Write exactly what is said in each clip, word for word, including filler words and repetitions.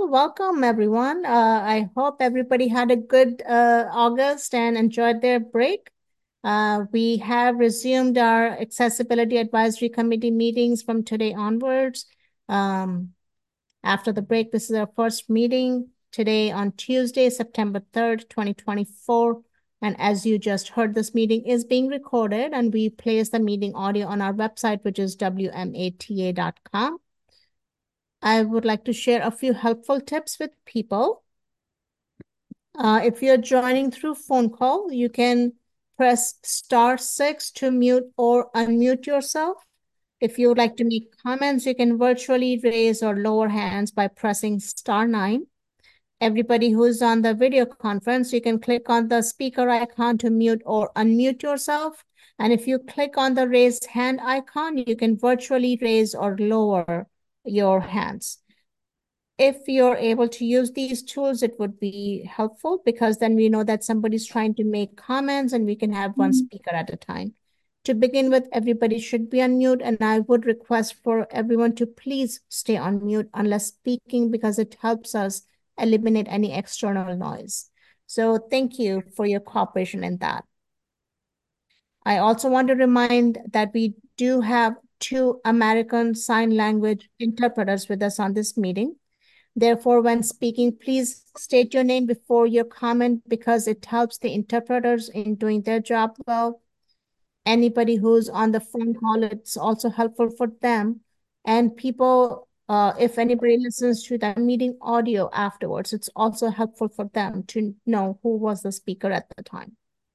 you. Welcome, everyone. Uh, I hope everybody had a good uh, August and enjoyed their break. Uh, we have resumed our Accessibility Advisory Committee meetings from today onwards. Um, after the break, this is our first meeting today on Tuesday, September third, twenty twenty-four. And as you just heard, this meeting is being recorded and we place the meeting audio on our website, which is W M A T A dot com. I would like to share a few helpful tips with people. Uh, if you're joining through phone call, you can press star six to mute or unmute yourself. If you would like to make comments, you can virtually raise or lower hands by pressing star nine. Everybody who's on the video conference, you can click on the speaker icon to mute or unmute yourself. And if you click on the raised hand icon, you can virtually raise or lower your hands. If you're able to use these tools, it would be helpful because then we know that somebody's trying to make comments and we can have one speaker at a time. To begin with, everybody should be on mute, and I would request for everyone to please stay on mute unless speaking because it helps us eliminate any external noise. So thank you for your cooperation in that. I also want to remind that we do have two American Sign Language interpreters with us on this meeting. Therefore, when speaking, please state your name before your comment because it helps the interpreters in doing their job well. Anybody who's on the phone call, it's also helpful for them. And people, uh, if anybody listens to the meeting audio afterwards, it's also helpful for them to know who was the speaker at the time.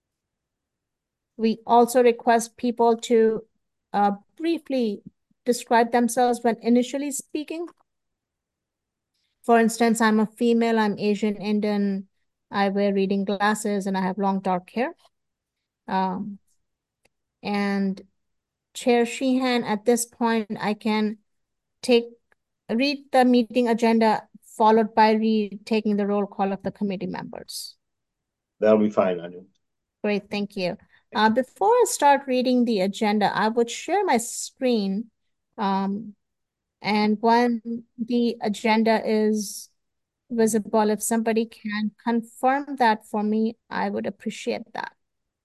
We also request people to uh, briefly describe themselves when initially speaking. For instance, I'm a female, I'm Asian Indian, I wear reading glasses, and I have long dark hair. Um, and Chair Sheehan, at this point, I can take read the meeting agenda followed by read taking the roll call of the committee members. That'll be fine, Anu. Great, thank you. Uh, before I start reading the agenda, I would share my screen. Um, and when the agenda is visible, if somebody can confirm that for me, I would appreciate that.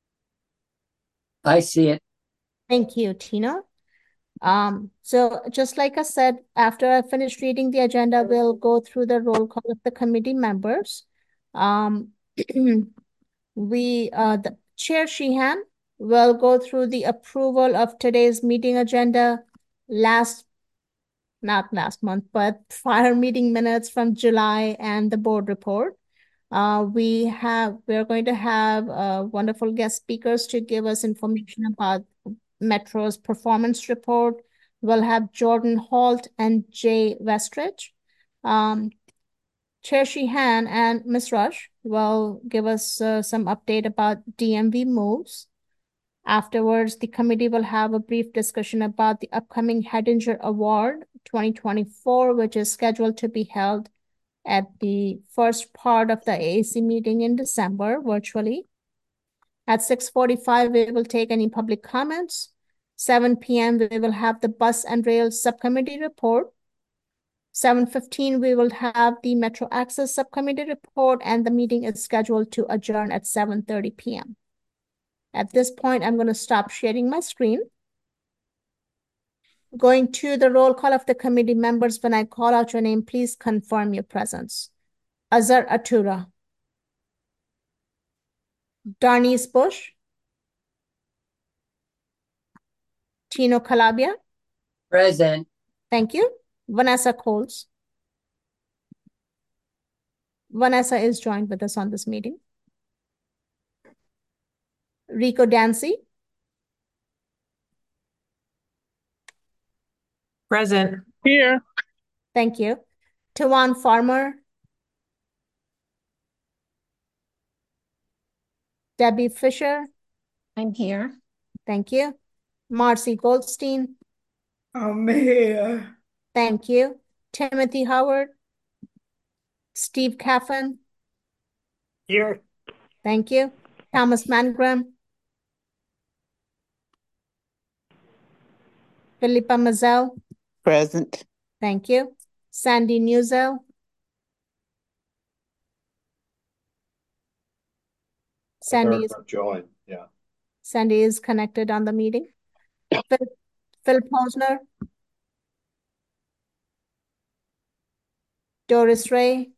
I see it. Thank you, Tina. Um, so just like I said, after I finish reading the agenda, we'll go through the roll call of the committee members. Um, we, uh, the Chair Sheehan will go through the approval of today's meeting agenda, last, not last month, but prior meeting minutes from July and the board report. Uh, we have, we're going to have uh, wonderful guest speakers to give us information about Metro's performance report. We'll have Jordan Holt and Jay Westridge. Um, Chair Sheehan and Miz Rush will give us uh, some update about D M V moves. Afterwards, the committee will have a brief discussion about the upcoming Hedinger Award twenty twenty-four, which is scheduled to be held at the first part of the A A C meeting in December virtually. At six forty-five, we will take any public comments. seven p m, we will have the Bus and Rail Subcommittee report. seven fifteen, we will have the Metro Access Subcommittee report, and the meeting is scheduled to adjourn at seven thirty p m At this point, I'm going to stop sharing my screen. Going to the roll call of the committee members, when I call out your name, please confirm your presence. Azhar Atura. Darnice Bush. Tino Calabia. Present. Thank you. Vanessa Coles. Vanessa is joined with us on this meeting. Rico Dancy. Present. Here. Thank you. Tawan Farmer. Debbie Fisher. I'm here. Thank you. Marcy Goldstein. I'm here. Thank you. Timothy Howard. Steve Caffin. Here. Thank you. Thomas Mangrum. Philippa Mazel. Present. Thank you. Sandy Newsell. Sandy is, Her join, yeah. Sandy is connected on the meeting. Phil, Phil Posner, Doris Ray,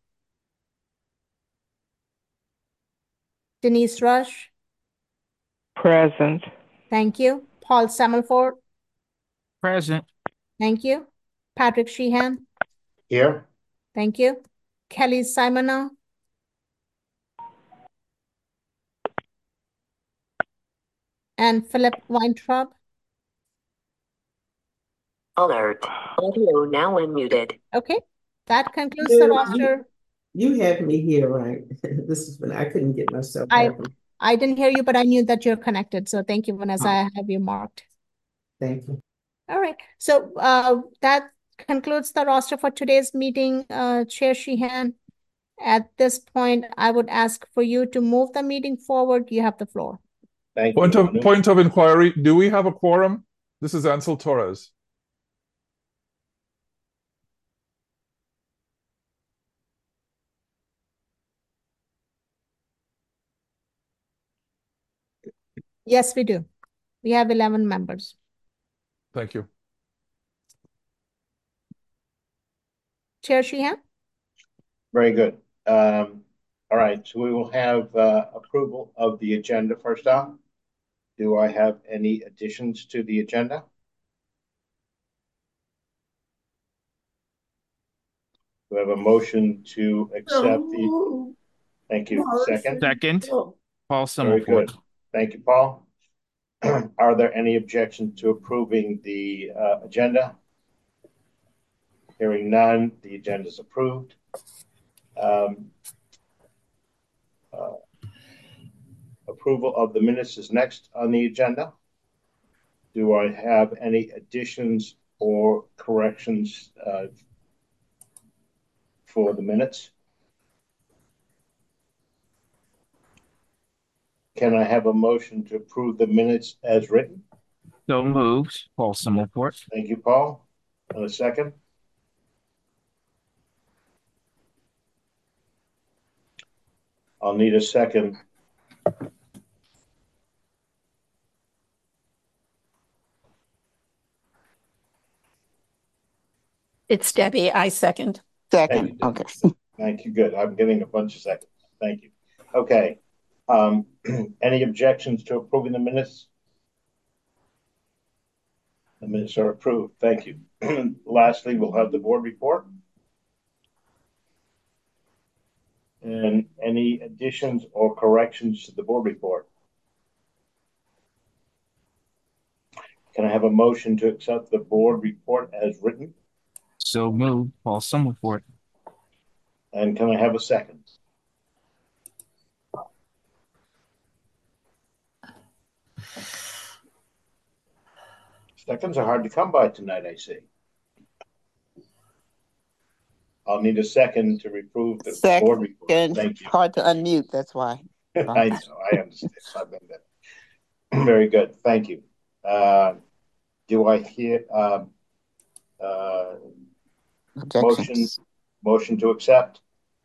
Denise Rush, Present. thank you. Paul Summerford, Present. thank you. Patrick Sheehan, Here, thank you. Kelly Simonow, and Philip Weintraub. Alert. Audio now unmuted. Okay, that concludes the You- roster. You had me here, right? This is when I couldn't get myself I happy. I didn't hear you, but I knew that you're connected. So thank you, Vanessa. Oh. I have you marked. Thank you. All right. So uh, that concludes the roster for today's meeting, uh, Chair Sheehan. At this point, I would ask for you to move the meeting forward. You have the floor. thank Point you. of Anu. point of inquiry, do we have a quorum? This is Ansel Torres. Yes, we do. We have eleven members. Thank you. Chair Sheehan? Very good. Um, all right, so we will have uh, approval of the agenda first off. Do I have any additions to the agenda? Do I have a motion to accept the, So, thank you, second? Second. Oh, Paul Very Summerford. good. Thank you, Paul. Are there any objections to approving the uh, agenda? Hearing none, the agenda is approved. Um, uh, approval of the minutes is next on the agenda. Do I have any additions or corrections uh, for the minutes? Can I have a motion to approve the minutes as written? So moved. Paul Summerford. Thank you, Paul. And a second? I'll need a second. It's Debbie. I second. Thank Second. you. Okay. Thank you. Good. I'm getting a bunch of seconds. Thank you. Okay. Um, any objections to approving the minutes? The minutes are approved. Thank you. Lastly, we'll have the board report. And any additions or corrections to the board report? Can I have a motion to accept the board report as written? So moved. Paul Summerford. And can I have a second? Seconds are hard to come by tonight, I see. I'll need a second to approve the board report. Second. Thank you. Hard to unmute, that's why. I know, I understand. I've been there. Very good. Thank you. Uh, do I hear uh, uh, motion Objections. motion to accept?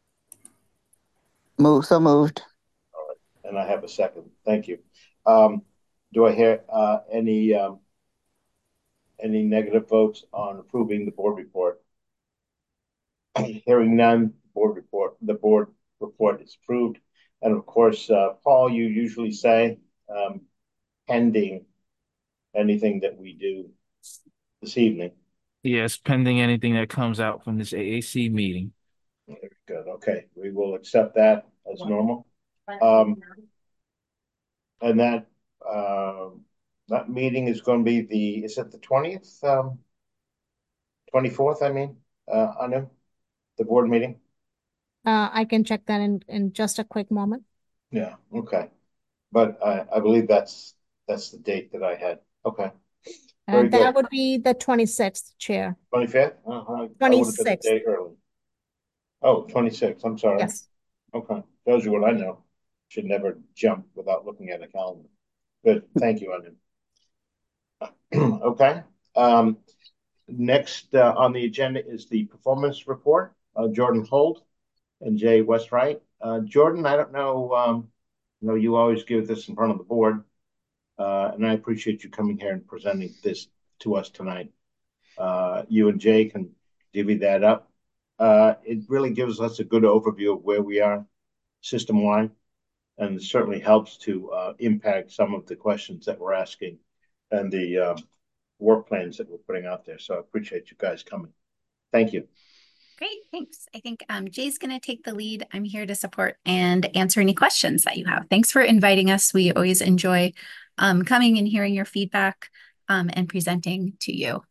Move, so moved. All right, and I have a second. Thank you. Um, do I hear uh, any um, any negative votes on approving the board report? Hearing none, board report. The board report is approved. And of course, uh, Paul, you usually say um, pending anything that we do this evening. Yes, pending anything that comes out from this A A C meeting. Very good. Okay, we will accept that as normal. Um, and that uh, that meeting is going to be the is it the twentieth, um, twenty-fourth? I mean, uh, Anu, the board meeting. Uh, I can check that in, in just a quick moment. Yeah. Okay. But I, I believe that's that's the date that I had. Okay. Very And that good. would be the twenty-sixth, Chair. twenty-fifth? Uh-huh. I would have been a twenty-sixth. day early. Oh, twenty-sixth. I'm sorry. Yes. Okay. Tells you what I know. Should never jump without looking at a calendar. Good. Thank you, Anu. Okay. Um, next uh, on the agenda is the performance report. Uh, Jordan Holt and Jay Westwright. Uh, Jordan, I don't know. Um, I know you always give this in front of the board, uh, and I appreciate you coming here and presenting this to us tonight. Uh, you and Jay can divvy that up. Uh, it really gives us a good overview of where we are system-wide, and it certainly helps to uh, impact some of the questions that we're asking and the uh, work plans that we're putting out there. So I appreciate you guys coming. Thank you. Great, thanks. I think um, Jay's going to take the lead. I'm here to support and answer any questions that you have. Thanks for inviting us. We always enjoy um, coming and hearing your feedback um, and presenting to you.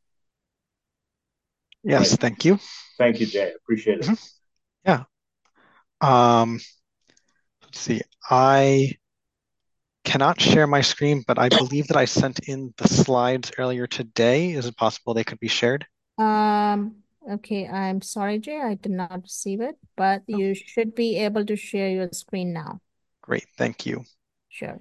Yes, Right. thank you. Thank you, Jay. Appreciate it. Mm-hmm. Yeah. Um, let's see. I cannot share my screen, but I believe that I sent in the slides earlier today. Is it possible they could be shared? Um, okay, I'm sorry, Jay, I did not receive it, but Oh. you should be able to share your screen now. Great, thank you. Sure.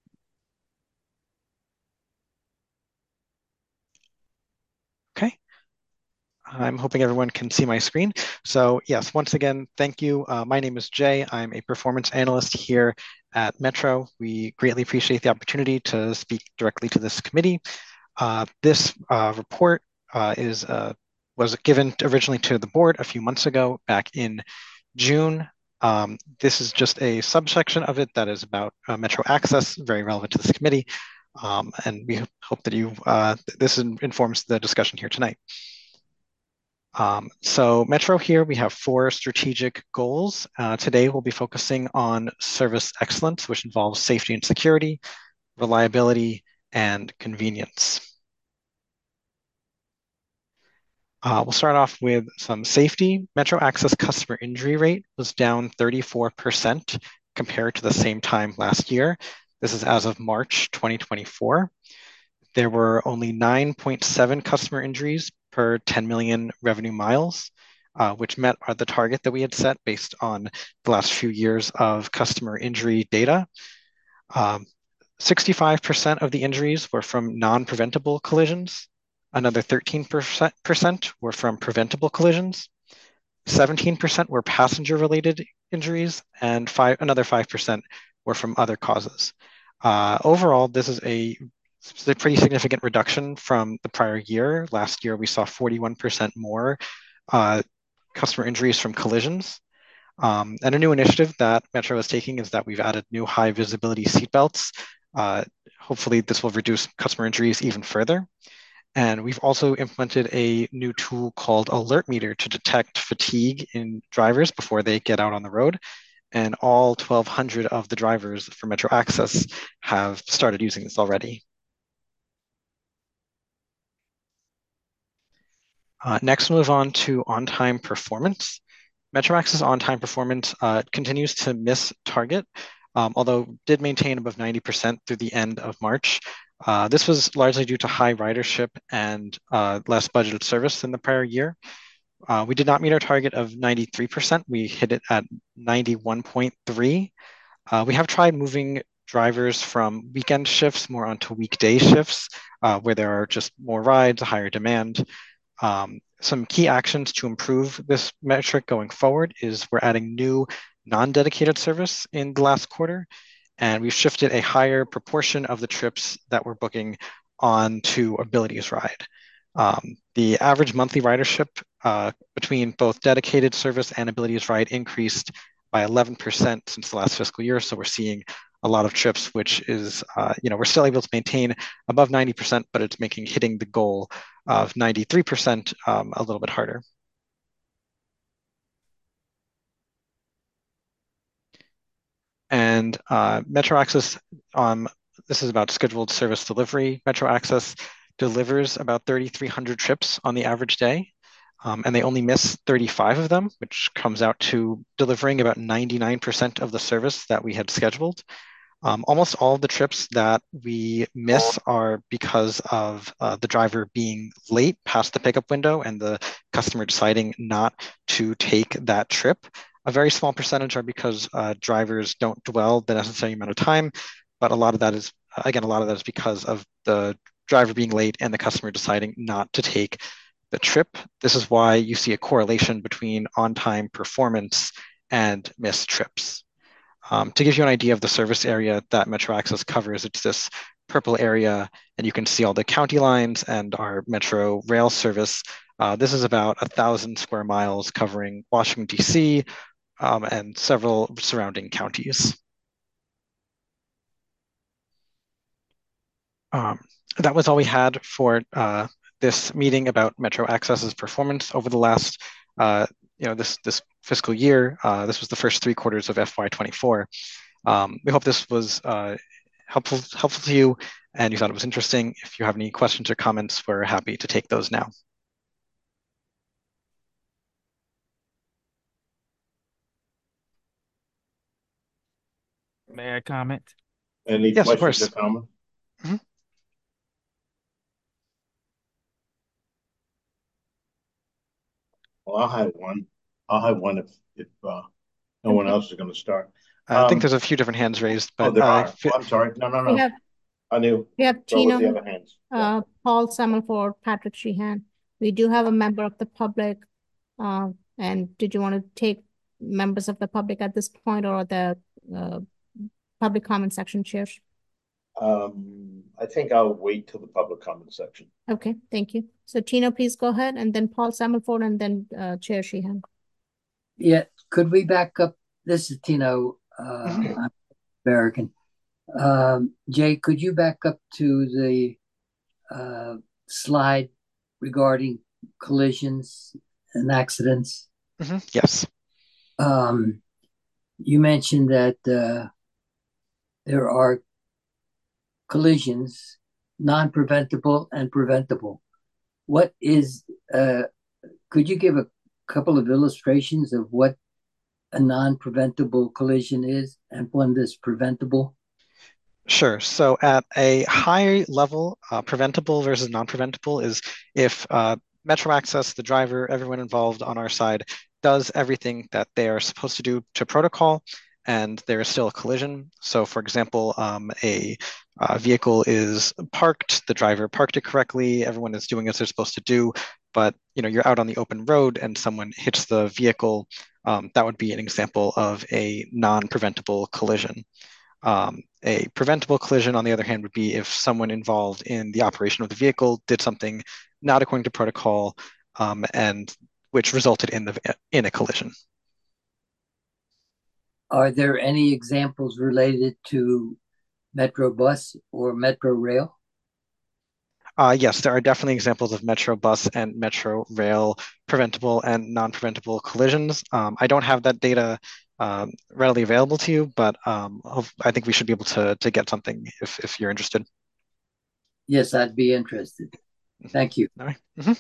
Okay. I'm hoping everyone can see my screen. So yes, once again, thank you. Uh, my name is Jay. I'm a performance analyst here at Metro. We greatly appreciate the opportunity to speak directly to this committee. Uh, this uh, report uh, is uh, was given originally to the board a few months ago, back in June. Um, this is just a subsection of it that is about uh, Metro Access, very relevant to this committee. Um, and we hope that you, uh, this informs the discussion here tonight. Um, so Metro here, we have four strategic goals. Uh, today, we'll be focusing on service excellence, which involves safety and security, reliability, and convenience. Uh, we'll start off with some safety. Metro Access customer injury rate was down thirty-four percent compared to the same time last year. This is as of March twenty twenty-four. There were only nine point seven customer injuries per ten million revenue miles, uh, which met the target that we had set based on the last few years of customer injury data. Um, sixty-five percent of the injuries were from non-preventable collisions. Another thirteen percent were from preventable collisions. seventeen percent were passenger-related injuries, and five, another five percent were from other causes. Uh, overall, this is a, a pretty significant reduction from the prior year. Last year, we saw forty-one percent more uh, customer injuries from collisions. Um, and a new initiative that Metro is taking is that we've added new high visibility seatbelts. Uh, hopefully, this will reduce customer injuries even further. And we've also implemented a new tool called Alert Meter to detect fatigue in drivers before they get out on the road. And all twelve hundred of the drivers for Metro Access have started using this already. Uh, next, we'll move on to on-time performance. Metro Access on-time performance uh, continues to miss target, um, although did maintain above ninety percent through the end of March. Uh, this was largely due to high ridership and uh, less budgeted service than the prior year. Uh, we did not meet our target of ninety-three percent. We hit it at ninety-one point three. Uh, we have tried moving drivers from weekend shifts more onto weekday shifts, uh, where there are just more rides, a higher demand. Um, some key actions to improve this metric going forward is we're adding new non-dedicated service in the last quarter, and we've shifted a higher proportion of the trips that we're booking onto Abilities Ride. Um, the average monthly ridership uh, between both dedicated service and Abilities Ride increased by eleven percent since the last fiscal year. So we're seeing a lot of trips, which is, uh, you know, we're still able to maintain above ninety percent, but it's making hitting the goal of ninety-three percent um, a little bit harder. And uh, Metro Access, um, this is about scheduled service delivery. Metro Access delivers about thirty-three hundred trips on the average day, um, and they only miss thirty-five of them, which comes out to delivering about ninety-nine percent of the service that we had scheduled. Um, almost all of the trips that we miss are because of uh, the driver being late past the pickup window and the customer deciding not to take that trip. A very small percentage are because uh, drivers don't dwell the necessary amount of time, but a lot of that is, again, a lot of that is because of the driver being late and the customer deciding not to take the trip. This is why you see a correlation between on-time performance and missed trips. Um, to give you an idea of the service area that Metro Access covers, it's this purple area, and you can see all the county lines and our Metro rail service. Uh, this is about a thousand square miles covering Washington, D C, um, and several surrounding counties. Um, that was all we had for uh, this meeting about Metro Access's performance over the last, uh, you know, this this fiscal year. Uh, this was the first three quarters of F Y twenty-four. Um, we hope this was uh, helpful helpful to you, and you thought it was interesting. If you have any questions or comments, we're happy to take those now. May I comment? Any Yes, of questions course. or comments? Mhm. Well, I'll have one. I'll have one if if uh, no one else is going to start. I think Um, there's a few different hands raised, oh, but there uh, are. fi- Oh, I'm sorry. No, no, We no. have, I knew. we have Go with Tino, the other hands. Yeah. uh, Paul Summerford, Patrick Sheehan. We do have a member of the public. Uh, and did you want to take members of the public at this point, or the uh, public comment section, Chair? Um, I think I'll wait till the public comment section. Okay, thank you. So Tino, please go ahead, and then Paul Summerford, and then uh, Chair Sheehan. Yeah, could we back up? This is Tino. Uh, Mhm. I'm American. Um, Jay, could you back up to the uh, slide regarding collisions and accidents? Mhm. Yes. Um, you mentioned that uh, there are collisions, non-preventable and preventable. What is, uh, could you give a couple of illustrations of what a non-preventable collision is and one that's preventable? Sure. So at a high level, uh, preventable versus non-preventable is if uh, Metro Access, the driver, everyone involved on our side, does everything that they are supposed to do to protocol, and there is still a collision. So, for example, um, a uh, vehicle is parked, the driver parked it correctly, everyone is doing as they're supposed to do, but you know you're out on the open road and someone hits the vehicle. Um, that would be an example of a non-preventable collision. Um, a preventable collision, on the other hand, would be if someone involved in the operation of the vehicle did something not according to protocol, um, and which resulted in the in a collision. Are there any examples related to Metro Bus or Metro Rail? Uh, yes, there are definitely examples of Metro Bus and Metro Rail preventable and non-preventable collisions. Um, I don't have that data um, readily available to you, but um, I think we should be able to to get something if if you're interested. Yes, I'd be interested. Thank you. All right.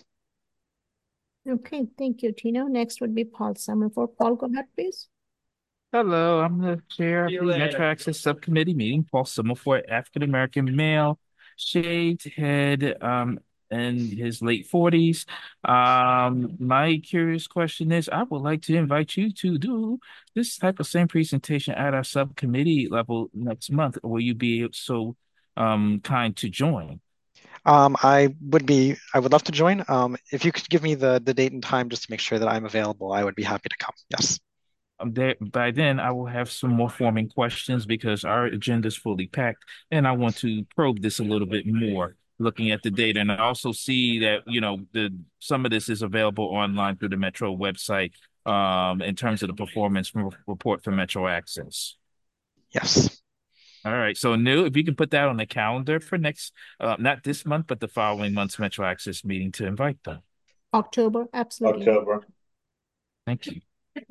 Mm-hmm. Okay, thank you, Tino. Next would be Paul Summerford. Paul, go ahead, please. Hello, I'm the chair of the Metro Access Subcommittee meeting, Paul Summerford, African American male, shaved head, um, in his late forties. Um, my curious question is, I would like to invite you to do this type of same presentation at our subcommittee level next month. Will you be so um kind to join? Um, I would be, I would love to join. Um, if you could give me the the date and time just to make sure that I'm available, I would be happy to come. Yes. Um, there, by then, I will have some more forming questions because our agenda is fully packed, and I want to probe this a little bit more, looking at the data, and I also see that you know the some of this is available online through the Metro website. Um, in terms of the performance report for Metro Access. Yes. All right. So, New, if you can put that on the calendar for next, uh, not this month, but the following month's Metro Access meeting to invite them. October, absolutely. October. Thank you.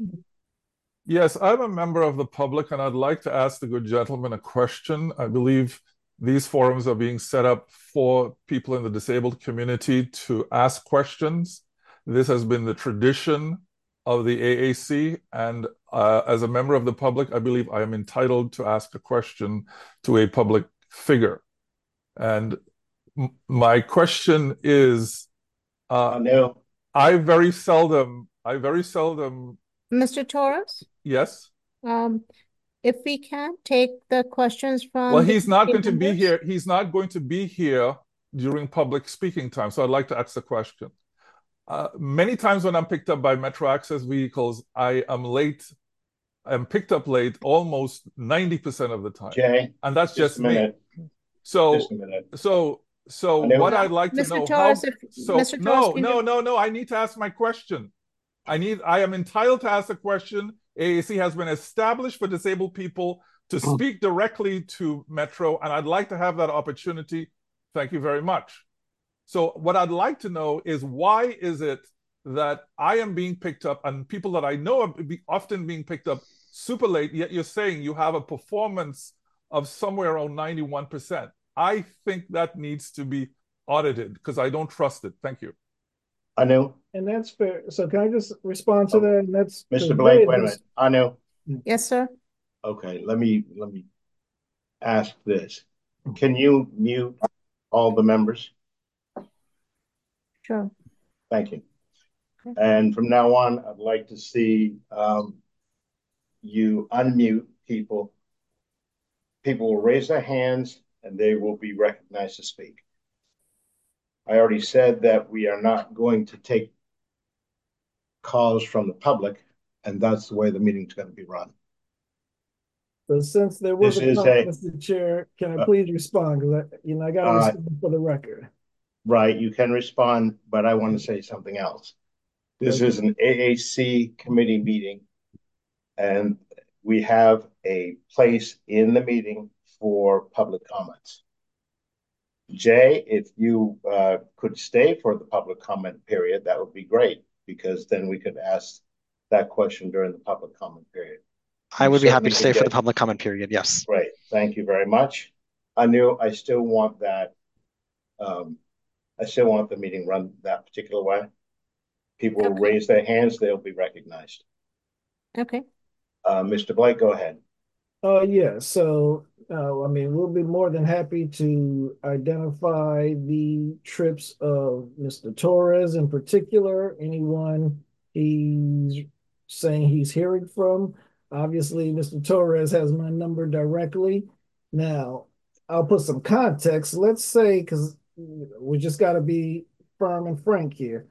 Yes, I'm a member of the public, and I'd like to ask the good gentleman a question. I believe these forums are being set up for people in the disabled community to ask questions. This has been the tradition of the A A C, and uh, as a member of the public, I believe I am entitled to ask a question to a public figure. And my question is, uh, no. I very seldom, I very seldom. Mister Torres? Yes. Um, if we can take the questions from. Well, he's not going to be here. He's not going to be here during public speaking time. So I'd like to ask the question. Uh, many times when I'm picked up by Metro Access vehicles, I am late am picked up late almost ninety percent of the time. Jay, and that's just just, a me. minute. So, Just a minute. so, so Anu? what Uh, I'd like to Mister know Torres, how. if So Mister Torres, no, can no, you- no, no. I need to ask my question. I need. I am entitled to ask a question. A A C has been established for disabled people to speak directly to Metro, and I'd like to have that opportunity. Thank you very much. So what I'd like to know is, why is it that I am being picked up and people that I know are be often being picked up super late, yet you're saying you have a performance of somewhere around ninety-one percent. I think that needs to be audited because I don't trust it. Thank you. Anu? And that's fair. So can I just respond to Oh, that? And that's Mister because Blake, Jay wait a just- minute. Anu? Yes, sir. Okay, let me, let me ask this. Can you mute all the members? Sure. Thank you. And from now on, I'd like to see um, you unmute people. People will raise their hands and they will be recognized to speak. I already said that we are not going to take calls from the public, and that's the way the meeting's going to be run. So since there was This a is comment, a- Mister Chair, can I uh, please respond? Because I, you know, I got to Uh, respond for the record. Right, you can respond, but I want to say something else. This Okay. is an A A C committee meeting, and we have a place in the meeting for public comments. Jay, if you uh, could stay for the public comment period, that would be great, because then we could ask that question during the public comment period. I You would be happy certainly to could stay for get- the public comment period. Yes. Great, thank you very much. I knew I still want that. Um, I still want the meeting run that particular way. People will Okay. raise their hands, they'll be recognized. Okay. Uh, Mister Blake, go ahead. Uh, yeah, so, uh, I mean, we'll be more than happy to identify the trips of Mister Torres in particular, anyone he's saying he's hearing from. Obviously, Mister Torres has my number directly. Now, I'll put some context. Let's say, because we just got to be firm and frank here.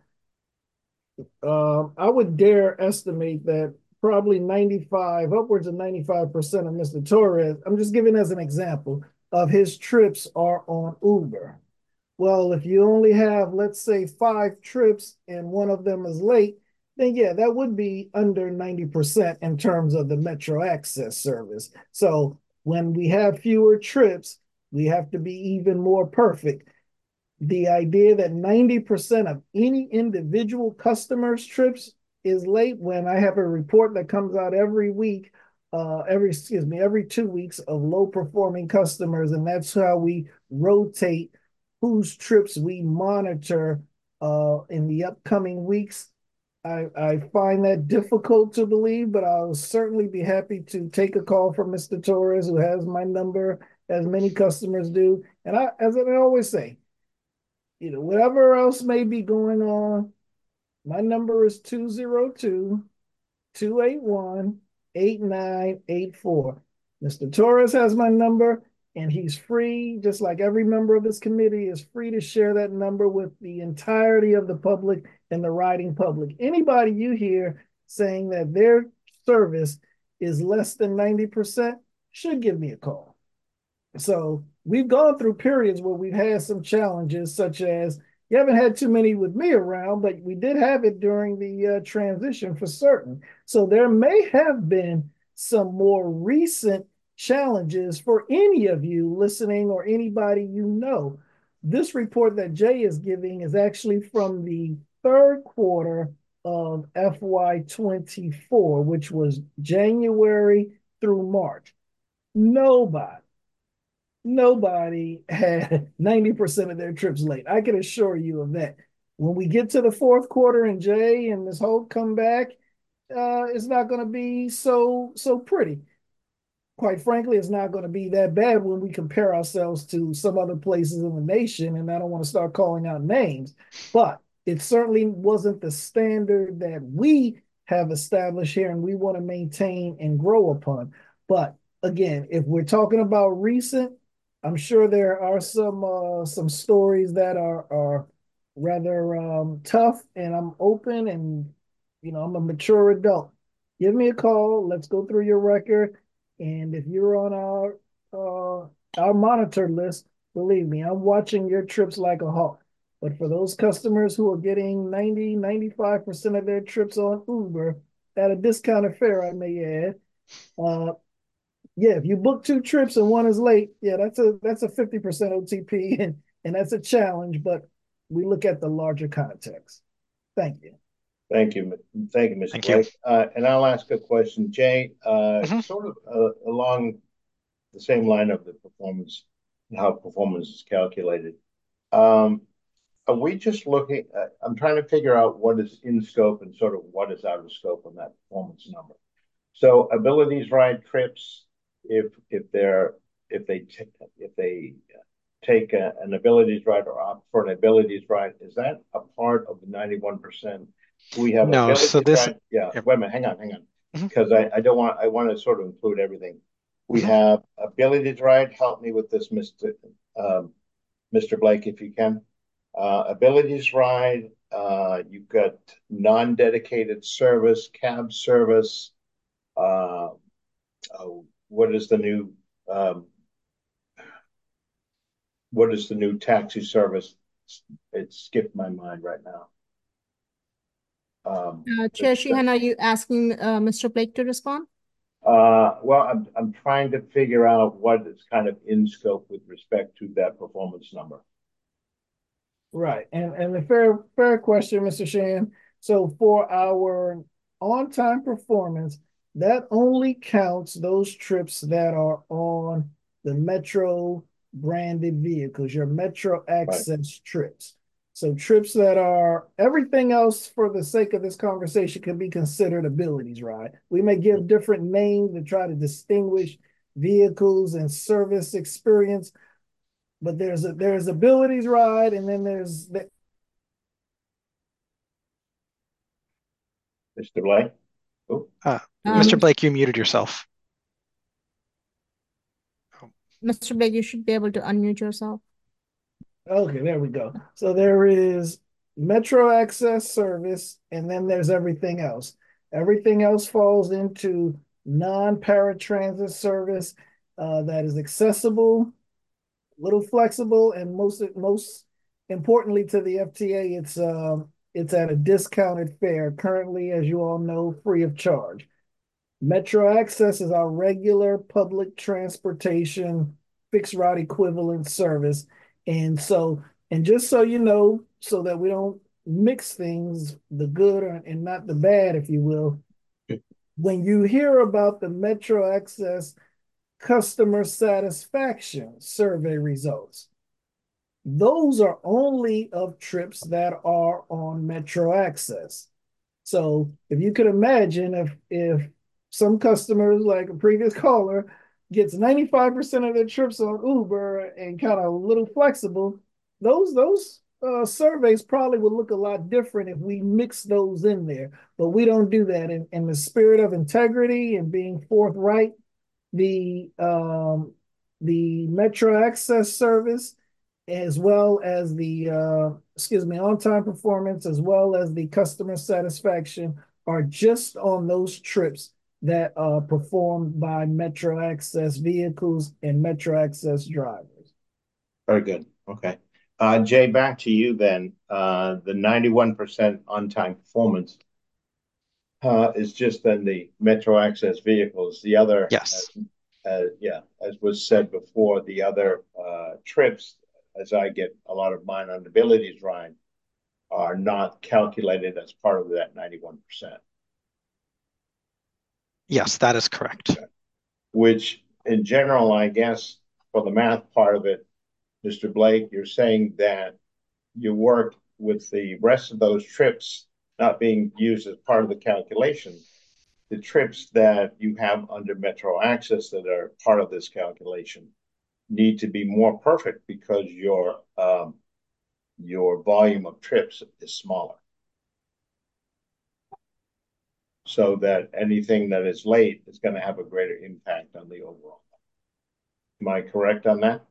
Um, I would dare estimate that probably ninety-five, upwards of ninety-five percent of Mister Torres, I'm just giving as an example, of his trips are on Uber. Well, if you only have, let's say, five trips and one of them is late, then yeah, that would be under ninety percent in terms of the Metro Access service. So when we have fewer trips, we have to be even more perfect. The idea that ninety percent of any individual customer's trips is late, when I have a report that comes out every week, uh, every, excuse me, every two weeks of low performing customers. And that's how we rotate whose trips we monitor uh, in the upcoming weeks. I, I find that difficult to believe, but I'll certainly be happy to take a call from Mister Torres, who has my number, as many customers do. And I, as I always say, you know, whatever else may be going on, my number is two zero two, two eight one, eight nine eight four. Mister Torres has my number, and he's free, just like every member of this committee is free to share that number with the entirety of the public and the riding public. Anybody you hear saying that their service is less than ninety percent should give me a call. So we've gone through periods where we've had some challenges, such as, you haven't had too many with me around, but we did have it during the uh, transition for certain. So there may have been some more recent challenges for any of you listening or anybody you know. This report that Jay is giving is actually from the third quarter of F Y twenty-four, which was January through March. Nobody Nobody had ninety percent of their trips late. I can assure you of that. When we get to the fourth quarter and Jay and this whole comeback, uh, it's not going to be so so pretty. Quite frankly, it's not going to be that bad when we compare ourselves to some other places in the nation. And I don't want to start calling out names, but it certainly wasn't the standard that we have established here and we want to maintain and grow upon. But again, if we're talking about recent, I'm sure there are some uh, some stories that are are rather um, tough, and I'm open, and you know, I'm a mature adult. give me a call. Let's go through your record. And if you're on our uh, our monitor list, believe me, I'm watching your trips like a hawk. But for those customers who are getting ninety, ninety-five percent of their trips on Uber at a discounted fare, I may add, uh, yeah, if you book two trips and one is late, yeah, that's a that's a fifty percent O T P and, and that's a challenge, but we look at the larger context. Thank you. Thank you. Thank you, Mister Thank you. Blake. Uh, and I'll ask a question, Jay, uh, Mhm. sort of uh, along the same line of the performance, how performance is calculated. Um, are we just looking, uh, I'm trying to figure out what is in scope and sort of what is out of scope on that performance number. So abilities ride trips, if if they're if they t- if they take a, an abilities ride or opt for an abilities ride, is that a part of the ninety-one percent? We have No, so abilities this, ride. Yeah, yep. wait a minute, hang on, hang on, Mhm. because I, I don't want I want to sort of include everything. We Mhm. have abilities ride. Help me with this, Mister Um, Mister Blake, if you can. Uh, abilities ride. Uh, you've got non-dedicated service, cab service. Uh, oh, what is the new um, what is the new taxi service? It skipped my mind right now. Um, Uh, Chair Sheehan, are you asking uh, Mister Blake to respond? uh, well, I'm I'm trying to figure out what is kind of in scope with respect to that performance number. Right. And and the fair fair question, Mister Shan. So for our on-time performance, that only counts those trips that are on the Metro branded vehicles, your Metro Right. Access trips. So trips that are everything else for the sake of this conversation can be considered abilities, right? We may give different names to try to distinguish vehicles and service experience, but there's a there's abilities ride, and then there's the, Mister Blake? Oh, Uh, do Mister Um, Blake, you muted yourself. Mister Blake, you should be able to unmute yourself. okay, there we go. So there is Metro Access service, and then there's everything else. Everything else falls into non-paratransit service uh, that is accessible, little flexible, and most most importantly to the F T A, it's um it's at a discounted fare. Currently, as you all know, free of charge. Metro Access is our regular public transportation fixed route equivalent service. And so, and just so you know, so that we don't mix things, the good and not the bad, if you will, when you hear about the Metro Access customer satisfaction survey results, those are only of trips that are on Metro Access. So if you could imagine if if some customers, like a previous caller, gets ninety-five percent of their trips on Uber and kind of a little flexible, those those uh, surveys probably would look a lot different if we mix those in there. But we don't do that. In, in the spirit of integrity and being forthright, the um, the Metro Access service, as well as the uh, excuse me, on-time performance, as well as the customer satisfaction, are just on those trips that are performed by Metro Access vehicles and Metro Access drivers. very good. Okay. Uh, Jay, back to you then. Uh, the ninety-one percent on-time performance uh, is just then the Metro Access vehicles. The other, Yes. uh, uh, yeah, as was said before, the other uh, trips, as I get a lot of mine on abilities ride, are not calculated as part of that ninety-one percent. Yes, that is correct. Okay. Which, in general, I guess, for the math part of it, Mister Blake, you're saying that you work with the rest of those trips not being used as part of the calculation. The trips that you have under Metro Access that are part of this calculation need to be more perfect because your um, your volume of trips is smaller. So that anything that is late is going to have a greater impact on the overall. Am I correct on that?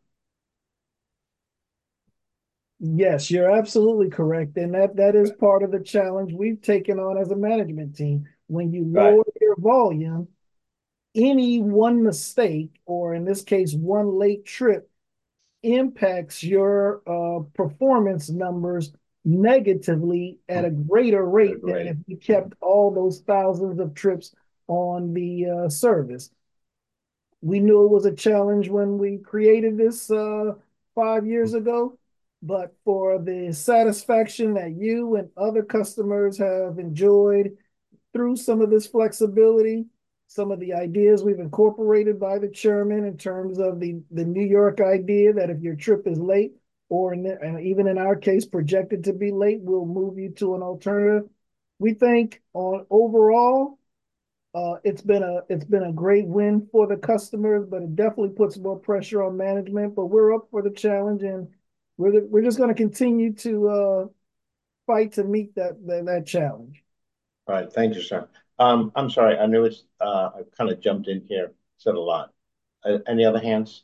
Yes, you're absolutely correct. And that, that is part of the challenge we've taken on as a management team. When you Right. lower your volume, any one mistake, or in this case, one late trip, impacts your uh, performance numbers negatively at a greater rate than Great. if you kept all those thousands of trips on the uh, service. We knew it was a challenge when we created this uh, five years ago, but for the satisfaction that you and other customers have enjoyed through some of this flexibility, some of the ideas we've incorporated by the chairman in terms of the, the New York idea that if your trip is late, or in the, and even in our case, projected to be late, we'll move you to an alternative. We think on overall, uh, it's been a it's been a great win for the customers, but it definitely puts more pressure on management. But we're up for the challenge, and we're we're just going to continue to uh, fight to meet that, that that challenge. All right, thank you, sir. Um, I'm sorry, I knew it's, uh, I kind of jumped in here, said a lot. Uh, any other hands?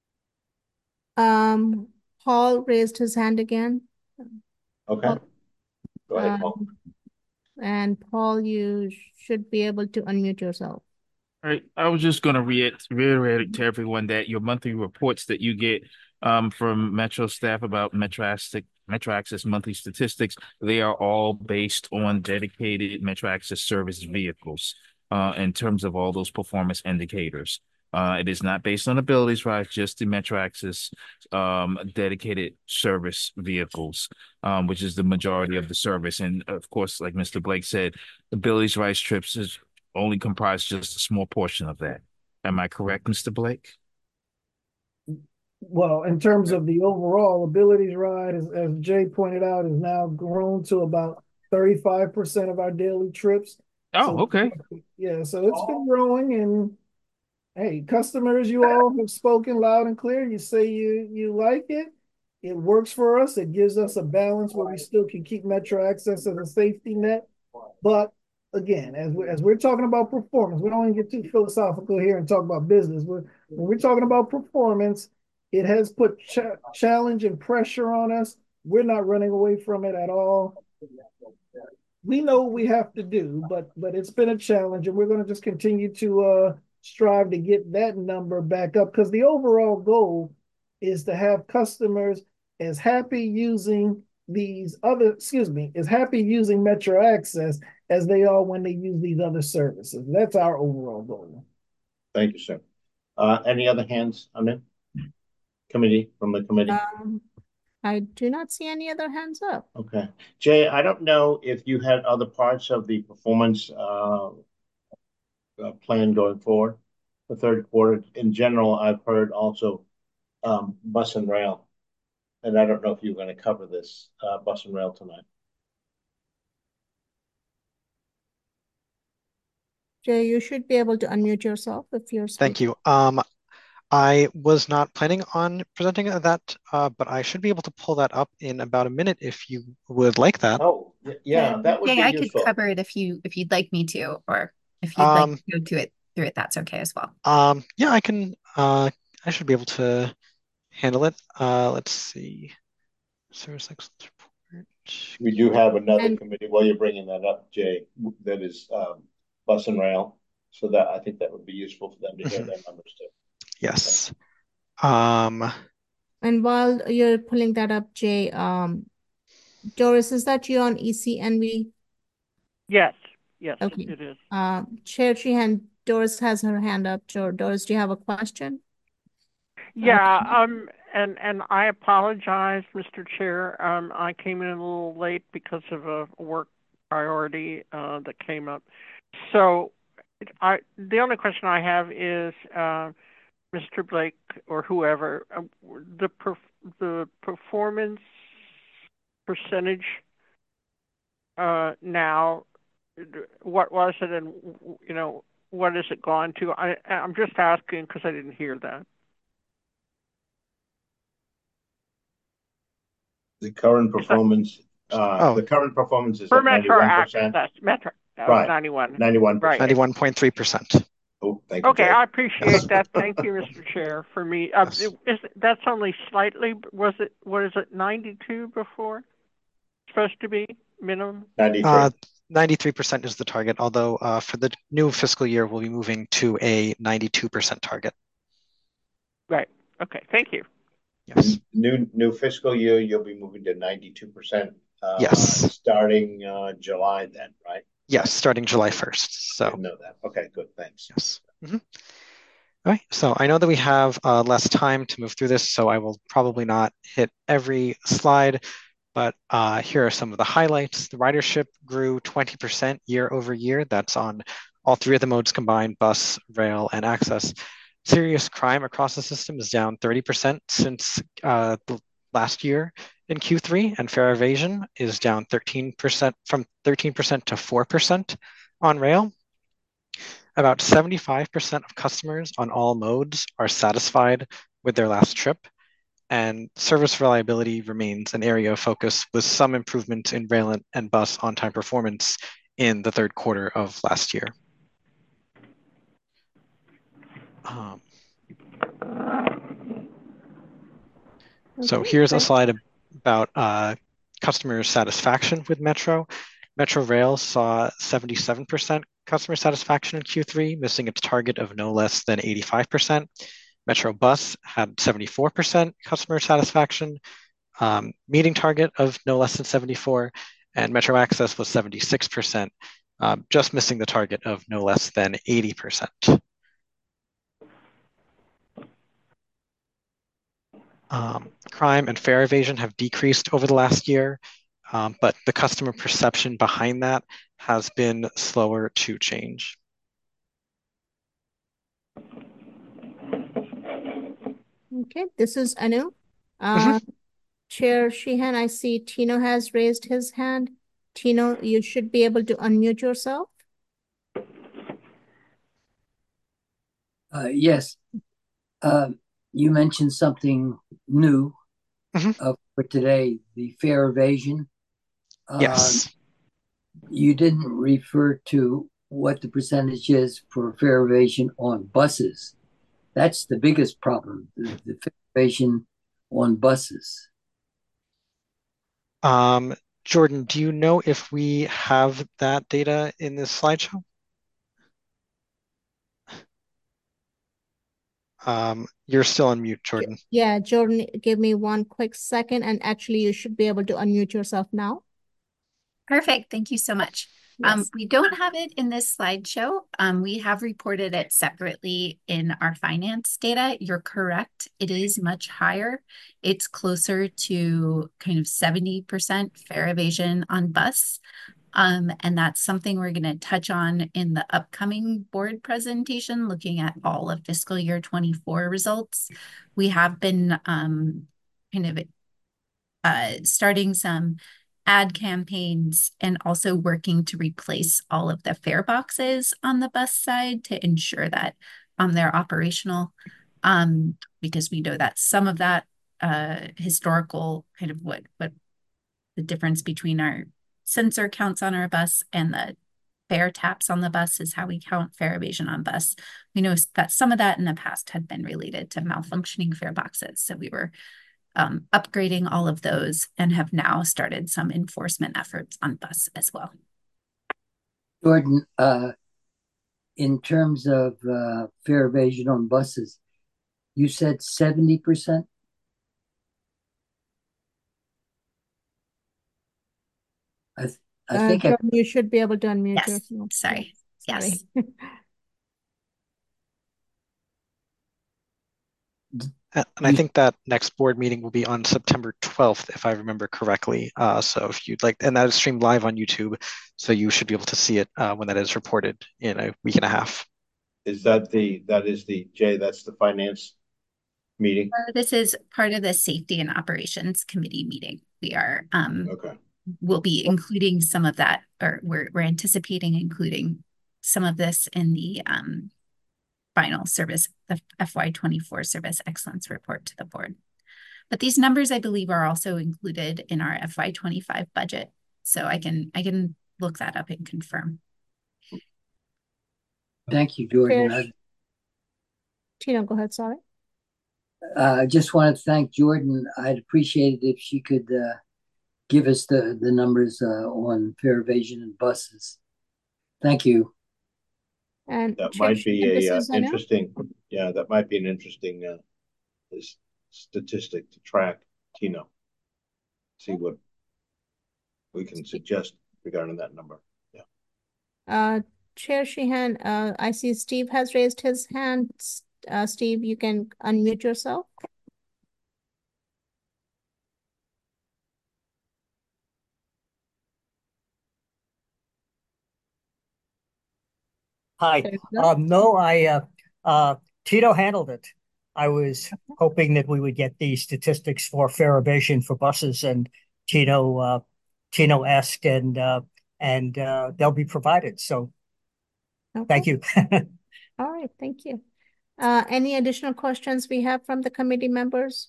Um, Paul raised his hand again. Okay. Paul, Go ahead, Paul. um, and Paul, you should be able to unmute yourself. All right. I was just going to reiterate to everyone that your monthly reports that you get um, from Metro staff about Metro Access, Metro Access monthly statistics, they are all based on dedicated Metro Access service vehicles uh, in terms of all those performance indicators. Uh, it is not based on abilities, right? Just the Metro Access um, dedicated service vehicles, um, which is the majority of the service. And of course, like Mister Blake said, abilities rights trips is only comprise just a small portion of that. Am I correct, Mister Blake? Well, in terms of the overall abilities ride, as, as Jay pointed out, is now grown to about thirty-five percent of our daily trips. Oh, So, okay. yeah, so it's been growing, and hey, customers, you all have spoken loud and clear. You say you you like it. It works for us. It gives us a balance where we still can keep Metro Access as a safety net. But again, as we're, as we're talking about performance, we don't want to get too philosophical here and talk about business. We're, when we're talking about performance, it has put ch challenge and pressure on us. We're not running away from it at all. We know what we have to do, but but it's been a challenge, and we're going to just continue to uh, strive to get that number back up, because the overall goal is to have customers as happy using these other, excuse me, as happy using Metro Access as they are when they use these other services. That's our overall goal. Thank you, sir. Uh, any other hands on it? Committee, from the committee? Um, I do not see any other hands up. Okay. Jay, I don't know if you had other parts of the performance uh, uh, plan going forward, the third quarter. In general, I've heard also um, bus and rail. And I don't know if you're going to cover this uh, bus and rail tonight. Jay, you should be able to unmute yourself if you're speaking. Thank you. Um, I was not planning on presenting that, uh, but I should be able to pull that up in about a minute if you would like that. Oh, yeah, that would yeah, be I useful. could cover it if you if you'd like me to, or if you'd Um, like to go to it through it, that's okay as well. Um, yeah, I can. Uh, I should be able to handle it. Uh, let's see. Service excellence report. We do have another And- committee, while you're bringing that up, Jay, that is um, bus and rail. So that I think that would be useful for them to hear Mhm. their numbers too. Yes. Um, And while you're pulling that up, Jay, um, Doris, is that you on E C N V? Yes, yes, Okay. it is. Um, Chair Trehan, Doris has her hand up. Dor- Doris, do you have a question? Yeah, um, and and I apologize, Mister Chair. Um, I came in a little late because of a work priority uh, that came up. So, I the only question I have is, uh, Mister Blake or whoever, uh, the perf the performance percentage uh, now, what was it, and you know, what has it gone to? I I'm just asking because I didn't hear that. The current performance, uh, Oh. the current performance is For at Metro ninety-one Access, percent. that's Metro, that Right. was ninety-one. ninety-one Right. percent. ninety-one point three percent. Oh, thank you, Okay, Jay. I appreciate that. Thank you, Mister Chair. For me, uh, Yes. it- is, that's only slightly. Was it? What is it? ninety-two before? Supposed to be minimum. ninety-three. Uh, ninety-three percent is the target, although uh, for the new fiscal year, we'll be moving to a ninety-two percent target. Right. Okay. Thank you. Yes. New new fiscal year, you'll be moving to ninety-two percent. Uh, Yes. Starting uh, July, then, right? Yes, starting July first. So. Didn't know that. Okay, good. Thanks. Yes. Mm-hmm. All right. So I know that we have uh, less time to move through this, so I will probably not hit every slide. But uh, here are some of the highlights. The ridership grew twenty percent year over year. That's on all three of the modes combined: bus, rail, and access. Serious crime across the system is down thirty percent since uh, the last year in Q three, and fare evasion is down thirteen percent from thirteen percent to four percent on rail. About seventy-five percent of customers on all modes are satisfied with their last trip. And service reliability remains an area of focus with some improvements in rail and bus on-time performance in the third quarter of last year. Um, okay, so here's a slide about uh, customer satisfaction with Metro. Metro Rail saw seventy-seven percent customer satisfaction in Q three, missing its target of no less than eighty-five percent. Metro Bus had seventy-four percent customer satisfaction, um, meeting target of no less than seventy-four, and Metro Access was seventy-six percent, um, just missing the target of no less than eighty percent. Um, crime and fare evasion have decreased over the last year, um, but the customer perception behind that has been slower to change. Okay, this is Anu. Uh, mm-hmm. Chair Sheehan, I see Tino has raised his hand. Tino, you should be able to unmute yourself. Uh, yes. Uh, you mentioned something new mm-hmm. uh, for today, the fare evasion. Yes. Uh, you didn't refer to what the percentage is for fare evasion on buses. That's the biggest problem, the, the fare evasion on buses. Um, Jordan, do you know if we have that data in this slideshow? Um, you're still on mute, Jordan. Yeah, Jordan, give me one quick second, and actually you should be able to unmute yourself now. Perfect. Thank you so much. Yes. Um, we don't have it in this slideshow. Um, we have reported it separately in our finance data. You're correct. It is much higher. It's closer to kind of seventy percent fare evasion on bus. Um, and that's something we're going to touch on in the upcoming board presentation, looking at all of fiscal year twenty-four results. We have been um, kind of uh, starting some ad campaigns and also working to replace all of the fare boxes on the bus side to ensure that um, they're operational, um, because we know that some of that uh, historical kind of what, what the difference between our sensor counts on our bus and the fare taps on the bus is how we count fare evasion on bus. We know that some of that in the past had been related to malfunctioning fare boxes. So we were Um, upgrading all of those and have now started some enforcement efforts on bus as well. Jordan, uh, in terms of uh, fare evasion on buses, you said seventy percent? I, th I uh, think Jordan, I... you should be able to unmute yes. yourself. Sorry. Yeah, sorry. Yes. And I think that next board meeting will be on September twelfth, if I remember correctly. Uh, so if you'd like, and that is streamed live on YouTube, so you should be able to see it uh, when that is reported in a week and a half. Is that the, that is the, Jay, that's the finance meeting? Uh, this is part of the Safety and Operations Committee meeting. We are, um, okay. we'll be including some of that, or we're, we're anticipating including some of this in the um, final service, the F Y twenty-four service excellence report to the board. But these numbers, I believe, are also included in our F Y twenty-five budget. So I can I can look that up and confirm. Thank you, Jordan. I, Tino, go ahead, sorry. uh, I just wanted to thank Jordan. I'd appreciate it if she could uh, give us the, the numbers uh, on fare evasion and buses. Thank you. And That Chair might be Sheehan, a this uh, is Anu. interesting, yeah, that might be an interesting uh, s- statistic to track, Tino. See what we can suggest regarding that number. Yeah. Uh, Chair Sheehan, uh, I see Steve has raised his hand. Uh, Steve, you can unmute yourself. Hi. Um, no, I, uh, uh, Tito handled it. I was hoping that we would get the statistics for fare evasion for buses, and Tino, uh, Tino asked, and uh, and uh, they'll be provided. So, Okay. thank you. All right, thank you. Uh, any additional questions we have from the committee members?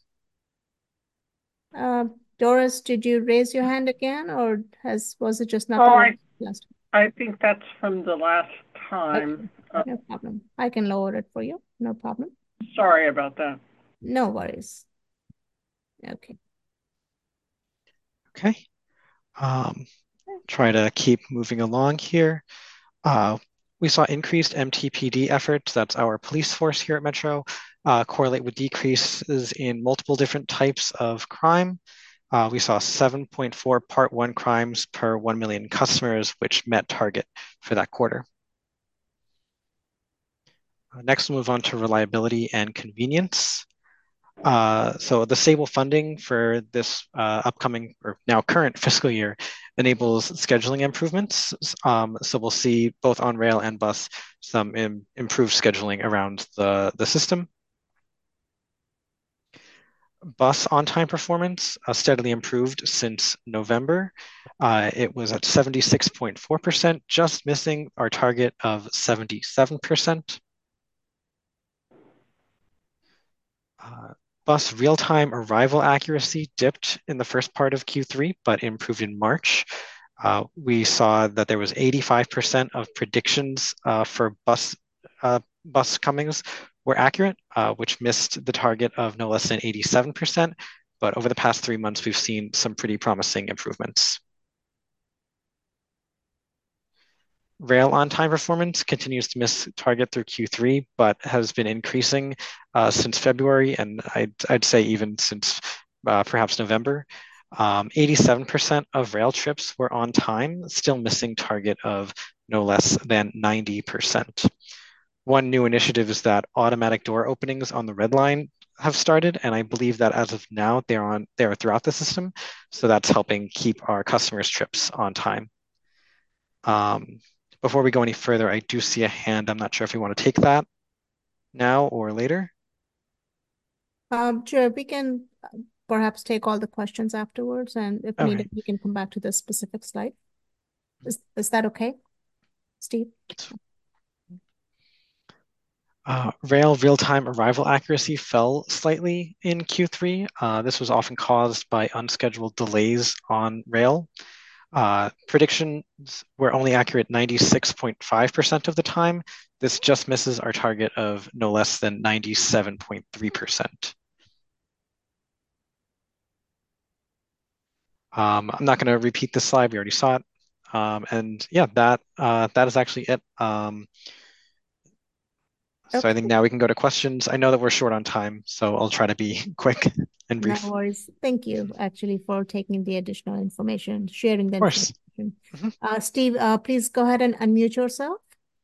Uh, Doris, did you raise your hand again, or has was it just not Oh, the I, last? I think that's from the last time. Okay, no problem. I can lower it for you. No problem. Sorry about that. No worries. Okay. Okay. Um, try to keep moving along here. Uh, we saw increased M T P D efforts, that's our police force here at Metro, uh, correlate with decreases in multiple different types of crime. Uh, we saw seven point four part one crimes per one million customers, which met target for that quarter. Uh, next, we'll move on to reliability and convenience. Uh, so the stable funding for this uh, upcoming or now current fiscal year enables scheduling improvements. Um, so we'll see both on rail and bus some im improved scheduling around the, the system. Bus on-time performance uh, steadily improved since November. Uh, it was at seventy-six point four percent, just missing our target of seventy-seven percent. Uh, Bus real-time arrival accuracy dipped in the first part of Q three, but improved in March. Uh, we saw that there was eighty-five percent of predictions uh, for bus uh, bus comings were accurate, uh, which missed the target of no less than eighty-seven percent. But over the past three months, we've seen some pretty promising improvements. Rail on-time performance continues to miss target through Q three, but has been increasing uh, since February, and I'd, I'd say even since uh, perhaps November. Um, eighty-seven percent of rail trips were on time, still missing target of no less than ninety percent. One new initiative is that automatic door openings on the red line have started, and I believe that as of now, they're on they are throughout the system, so that's helping keep our customers' trips on time. Um, Before we go any further, I do see a hand. I'm not sure if we want to take that now or later. Um, sure, we can perhaps take all the questions afterwards, and if Okay. needed, we can come back to the specific slide. Is is that okay, Steve? Uh, rail real-time arrival accuracy fell slightly in Q three. Uh, this was often caused by unscheduled delays on rail. Uh, predictions were only accurate ninety-six point five percent of the time. This just misses our target of no less than ninety-seven point three percent. Um, I'm not going to repeat this slide. We already saw it. Um, and yeah, that uh, that is actually it. Um, so Okay. I think now we can go to questions. I know that we're short on time, so I'll try to be quick and No brief. worries. Thank you actually for taking the additional information, sharing the Of course. information. Mhm. Uh, Steve, uh, please go ahead and unmute yourself.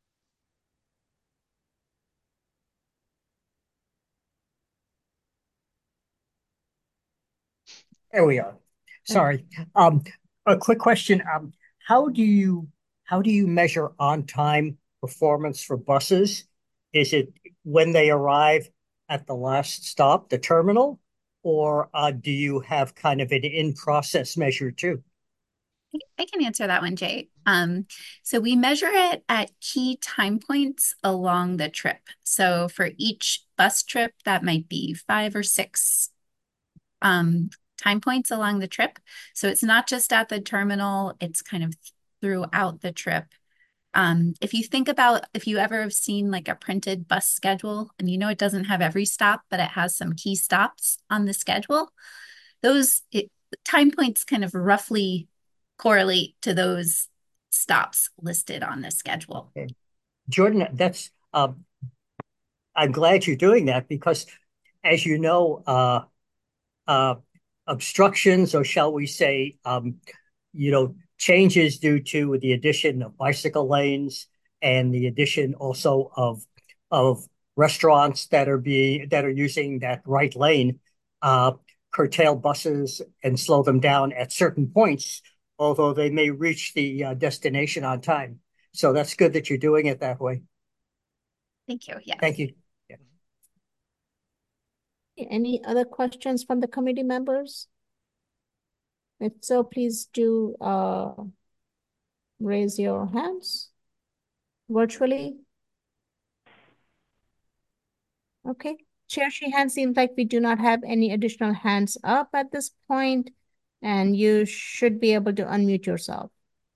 There we are. Sorry. Um, a quick question. Um, how do you how do you measure on-time performance for buses? Is it when they arrive at the last stop, the terminal, or uh, do you have kind of an in-process measure too? I can answer that one, Jay. Um, so we measure it at key time points along the trip. So for each bus trip, that might be five or six um, time points along the trip. So it's not just at the terminal, it's kind of throughout the trip. Um, if you think about, if you ever have seen like a printed bus schedule, and you know it doesn't have every stop, but it has some key stops on the schedule, those, it, time points kind of roughly correlate to those stops listed on the schedule. Okay. Jordan, that's um, I'm glad you're doing that because, as you know, uh, uh, obstructions, or shall we say, um, you know, changes due to the addition of bicycle lanes and the addition also of of restaurants that are being that are using that right lane, uh, curtail buses and slow them down at certain points, although they may reach the uh, destination on time. So that's good that you're doing it that way. Thank you. Yes. Thank you. Yeah. Any other questions from the committee members? If so, please do uh, raise your hands virtually. Okay. Chair Sheehan, seems like we do not have any additional hands up at this point, and you should be able to unmute yourself.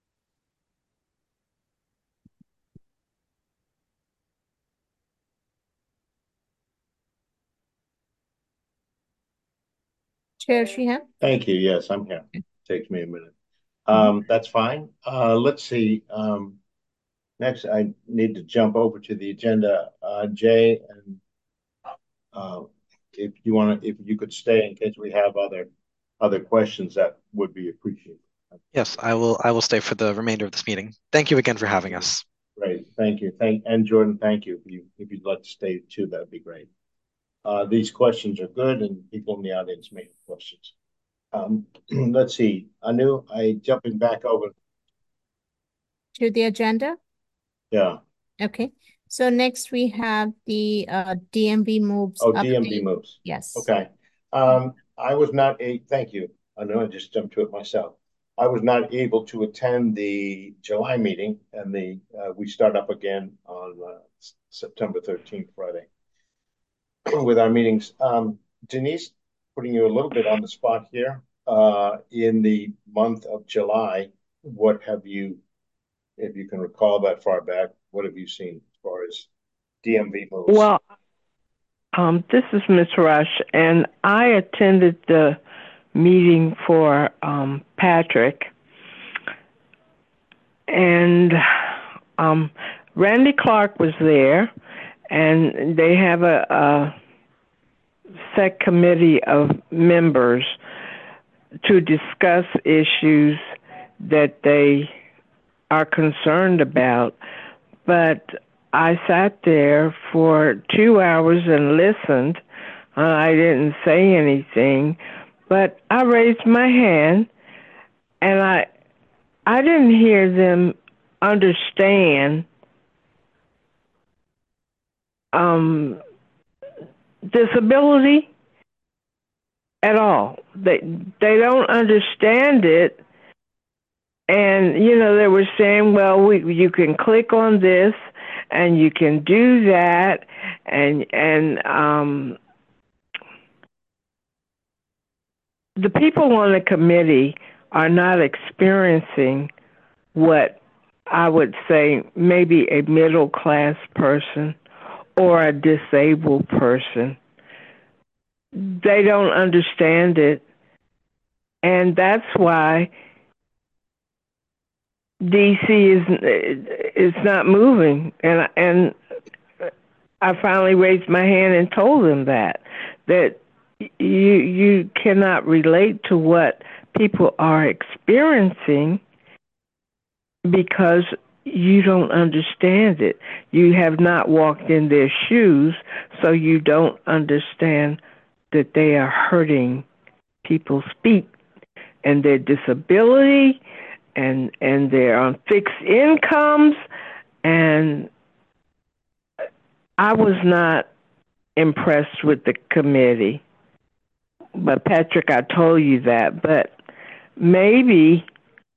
Chair Sheehan? Thank you. Yes, I'm here. It takes me a minute. Um, that's fine. Uh, let's see. Um, next, I need to jump over to the agenda. Uh, Jay, and uh, if you want to, if you could stay in case we have other other questions, that would be appreciated. Yes, I will. I will stay for the remainder of this meeting. Thank you again for having us. Great, thank you. Thank and Jordan, thank you. If you if you'd like to stay too, that'd be great. Uh, these questions are good, and people in the audience may have questions. Um, let's see. Anu, I jumping back over to the agenda. Yeah. Okay. So next we have the uh, D M V moves. Oh, update. D M V moves. Yes. Okay. Um, I was not a. Thank you. I know I just jumped to it myself. I was not able to attend the July meeting, and the uh, we start up again on uh, September thirteenth, Friday, with our meetings. Um, Denise, putting you a little bit on the spot here. Uh, in the month of July, what have you, if you can recall that far back, what have you seen as far as D M V moves? Well, um, this is Miss Rush, and I attended the meeting for um, Patrick, and um, Randy Clark was there, and they have a, a set committee of members to discuss issues that they are concerned about. But I sat there for two hours and listened. Uh, I didn't say anything, but I raised my hand, and I I didn't hear them understand um, disability at all. They they don't understand it. And, you know, they were saying, well, we, you can click on this and you can do that. And, and um, the people on the committee are not experiencing what I would say maybe a middle class person or a disabled person. They don't understand it. And that's why D C is is not moving, and and I finally raised my hand and told them that that you you cannot relate to what people are experiencing because you don't understand it. You have not walked in their shoes, so you don't understand that they are hurting people's feet and their disability. And and they're on fixed incomes, and I was not impressed with the committee. But Patrick, I told you that. But maybe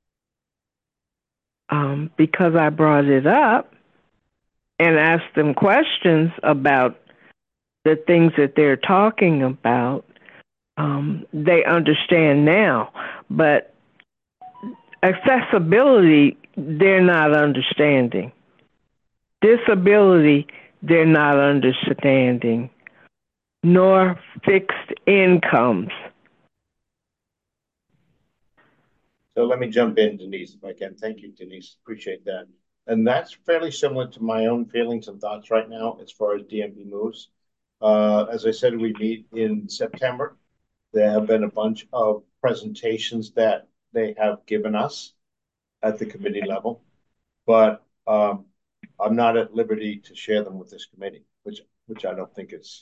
um, because I brought it up and asked them questions about the things that they're talking about, um, they understand now. But accessibility, they're not understanding. Disability, they're not understanding. Nor fixed incomes. So let me jump in, Denise, if I can. Thank you, Denise. Appreciate that. And that's fairly similar to my own feelings and thoughts right now as far as D M V moves. Uh, as I said, we meet in September. There have been a bunch of presentations that they have given us at the committee level, but um, I'm not at liberty to share them with this committee, which which I don't think is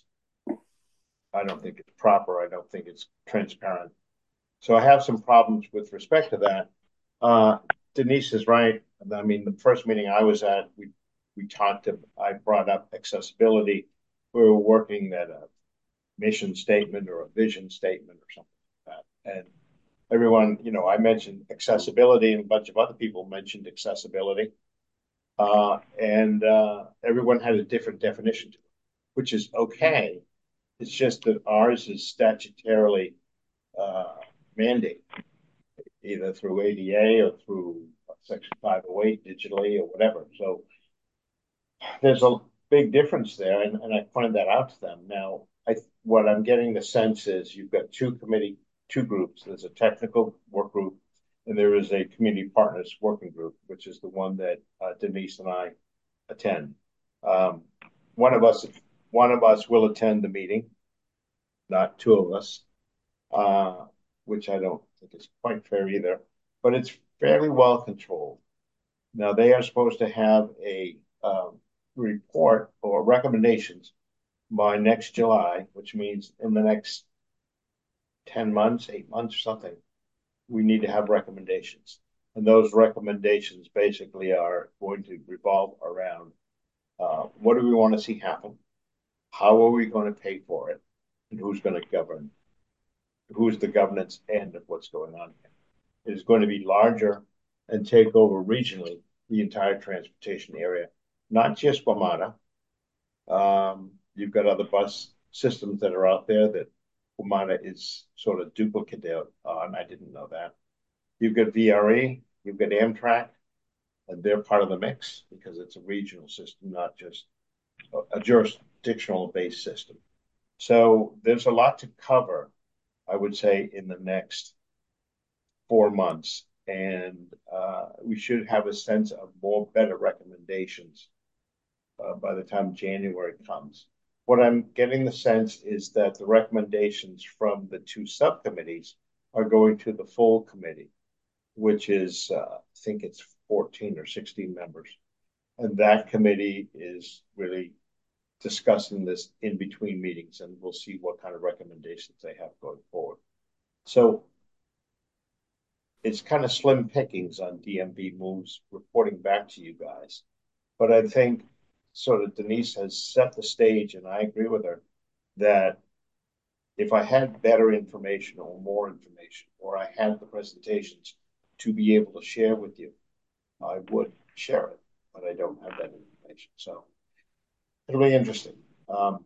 I don't think it's proper. I don't think it's transparent. So I have some problems with respect to that. Uh, Denise is right. I mean, the first meeting I was at, we we talked to, I brought up accessibility. We were working at a mission statement or a vision statement or something like that. And everyone, you know, I mentioned accessibility and a bunch of other people mentioned accessibility. Uh, and uh, everyone had a different definition to it, which is okay. It's just that ours is statutorily uh, mandated, either through A D A or through Section five oh eight digitally or whatever. So there's a big difference there, and, and I pointed that out to them. Now, I what I'm getting the sense is you've got two committee, two groups. There's a technical work group, and there is a community partners working group, which is the one that uh, Denise and I attend. Um, one of us, one of us will attend the meeting, not two of us, uh, which I don't think is quite fair either. But it's fairly well controlled. Now they are supposed to have a um, report or recommendations by next July, which means in the next ten months, eight months or something, we need to have recommendations. And those recommendations basically are going to revolve around uh, what do we want to see happen? How are we going to pay for it? And who's going to govern? Who's the governance end of what's going on here? It is going to be larger and take over regionally the entire transportation area, not just WMATA. Um, you've got other bus systems that are out there that WMATA is sort of duplicated on. I didn't know that. You've got V R E, you've got Amtrak, and they're part of the mix because it's a regional system, not just a, a jurisdictional based system. So there's a lot to cover, I would say, in the next four months. And uh, we should have a sense of more better recommendations uh, by the time January comes. What I'm getting the sense is that the recommendations from the two subcommittees are going to the full committee, which is, uh, I think it's fourteen or sixteen members. And that committee is really discussing this in between meetings, and we'll see what kind of recommendations they have going forward. So it's kind of slim pickings on D M V moves reporting back to you guys. But I think sort of Denise has set the stage, and I agree with her, that if I had better information or more information, or I had the presentations to be able to share with you, I would share it, but I don't have that information. So it'll be interesting. Um,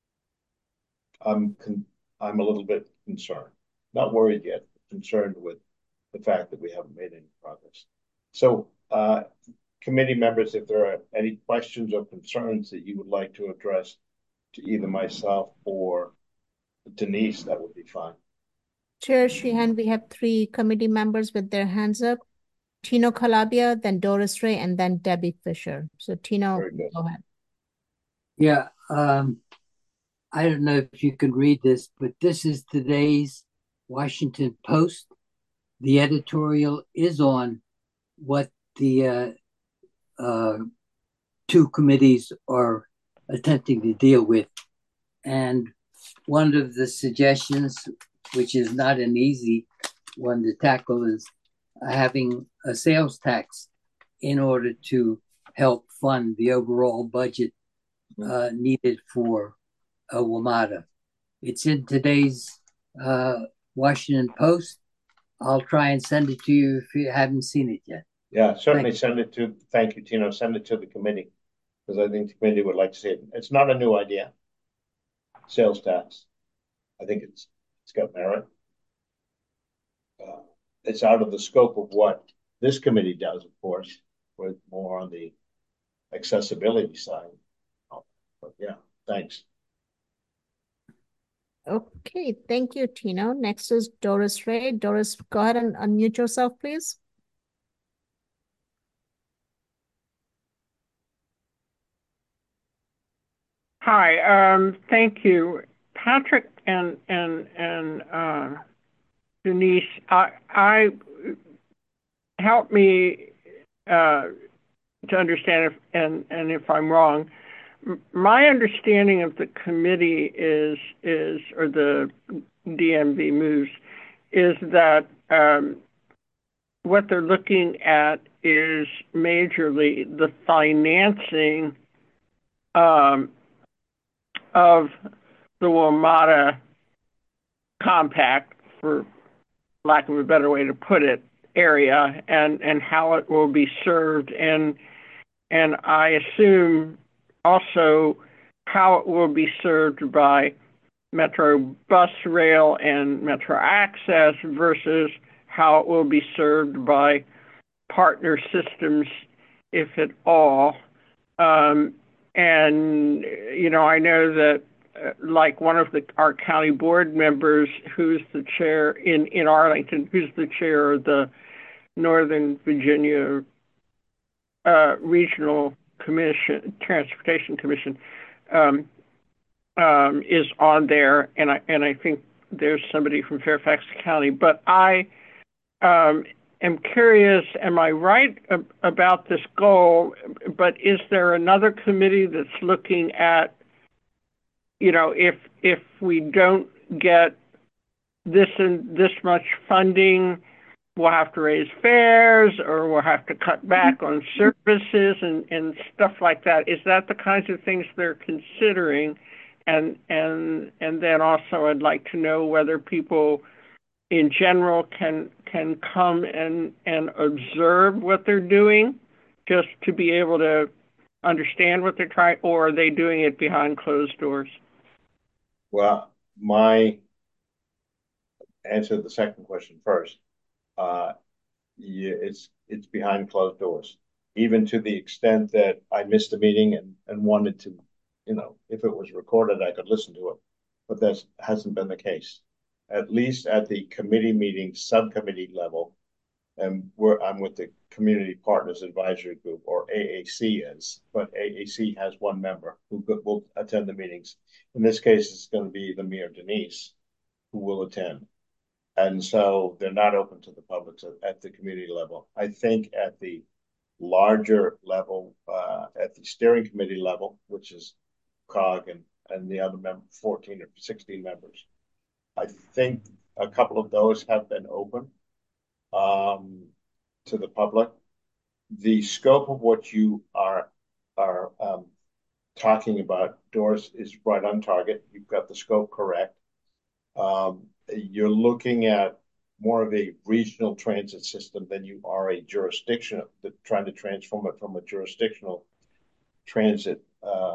I'm con- I'm a little bit concerned, not worried yet, concerned with the fact that we haven't made any progress. So, uh, committee members, if there are any questions or concerns that you would like to address to either myself or Denise, that would be fine. Chair Sheehan, we have three committee members with their hands up. Tino Calabia, then Doris Ray, and then Debbie Fisher. So Tino, go ahead. Yeah, um, I don't know if you can read this, but this is today's Washington Post. The editorial is on what the uh, uh, two committees are attempting to deal with. And one of the suggestions, which is not an easy one to tackle, is having a sales tax in order to help fund the overall budget uh, needed for uh, WMATA. It's in today's uh, Washington Post. I'll try and send it to you if you haven't seen it yet. Yeah, certainly send it to, thank you, Tino, send it to the committee, because I think the committee would like to see it. It's not a new idea, sales tax. I think it's it's got merit. Uh, it's out of the scope of what this committee does, of course, with more on the accessibility side. Oh, but yeah, thanks. Okay, thank you, Tino. Next is Doris Ray. Doris, go ahead and unmute yourself, please. Hi, um, thank you. Patrick and and and uh, Denise, I, I help me uh, to understand if and and if I'm wrong. My understanding of the committee is is or the D M V moves is that um, what they're looking at is majorly the financing um, of the WMATA compact, for lack of a better way to put it, area and, and how it will be served. And, and I assume also how it will be served by Metro Bus Rail and Metro Access versus how it will be served by partner systems, if at all. Um, and, you know, I know that uh, like one of the our county board members who's the chair in, in Arlington, who's the chair of the Northern Virginia uh, Regional Commission, Transportation Commission, um, um, is on there, and I and I think there's somebody from Fairfax County. But I um, am curious, am I right ab- about this goal? But is there another committee that's looking at, you know, if if we don't get this and this much funding, we'll have to raise fares or we'll have to cut back on services and, and stuff like that. Is that the kinds of things they're considering? And and and then also I'd like to know whether people in general can can come and, and observe what they're doing just to be able to understand what they're trying, or are they doing it behind closed doors? Well, my answer to the second question first. Uh, yeah, it's it's behind closed doors, even to the extent that I missed a meeting and, and wanted to, you know, if it was recorded, I could listen to it. But that hasn't been the case, at least at the committee meeting, subcommittee level. And we're, I'm with the Community Partners Advisory Group, or A A C is, but A A C has one member who will attend the meetings. In this case, it's going to be the Mayor Denise who will attend. And so they're not open to the public at the community level. I think at the larger level, uh, at the steering committee level, which is COG and, and the other member, fourteen or sixteen members, I think a couple of those have been open um, to the public. The scope of what you are are um, talking about, Doris, is right on target. You've got the scope correct. Um, you're looking at more of a regional transit system than you are a jurisdictional, trying to transform it from a jurisdictional transit uh,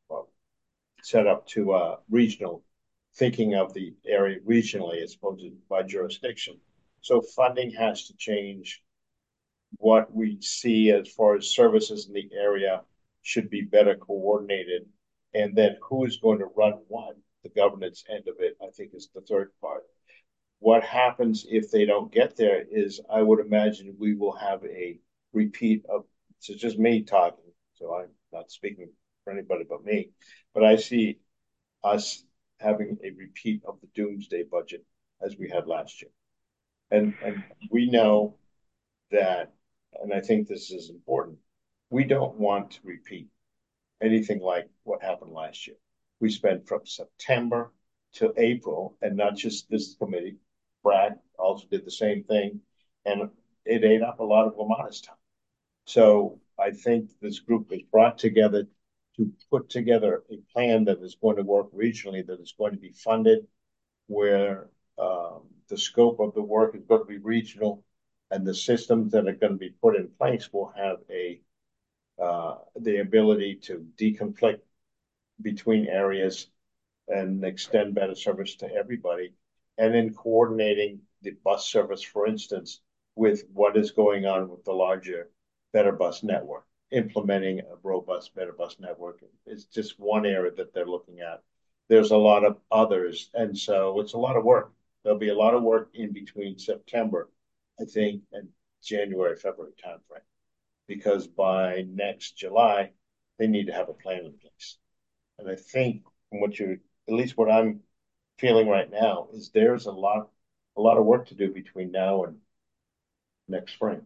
setup to a regional, thinking of the area regionally as opposed to by jurisdiction. So funding has to change. What we see as far as services in the area should be better coordinated. And then who is going to run what? The governance end of it, I think, is the third part. What happens if they don't get there is, I would imagine we will have a repeat of, so just me talking, so I'm not speaking for anybody but me, but I see us having a repeat of the doomsday budget as we had last year. And, and we know that, and I think this is important, we don't want to repeat anything like what happened last year. We spent from September to April, and not just this committee. Brad also did the same thing, and it ate up a lot of WMATA's time. So I think this group is brought together to put together a plan that is going to work regionally, that is going to be funded, where um, the scope of the work is going to be regional, and the systems that are going to be put in place will have a uh, the ability to deconflict between areas and extend better service to everybody. And in coordinating the bus service, for instance, with what is going on with the larger Better Bus network, implementing a robust Better Bus network is just one area that they're looking at. there's a lot of others. And so it's a lot of work. There'll be a lot of work in between September, I think, and January, February timeframe, because by next July, they need to have a plan in place. And I think from what you, at least what I'm feeling right now, is there's a lot, a lot of work to do between now and next spring.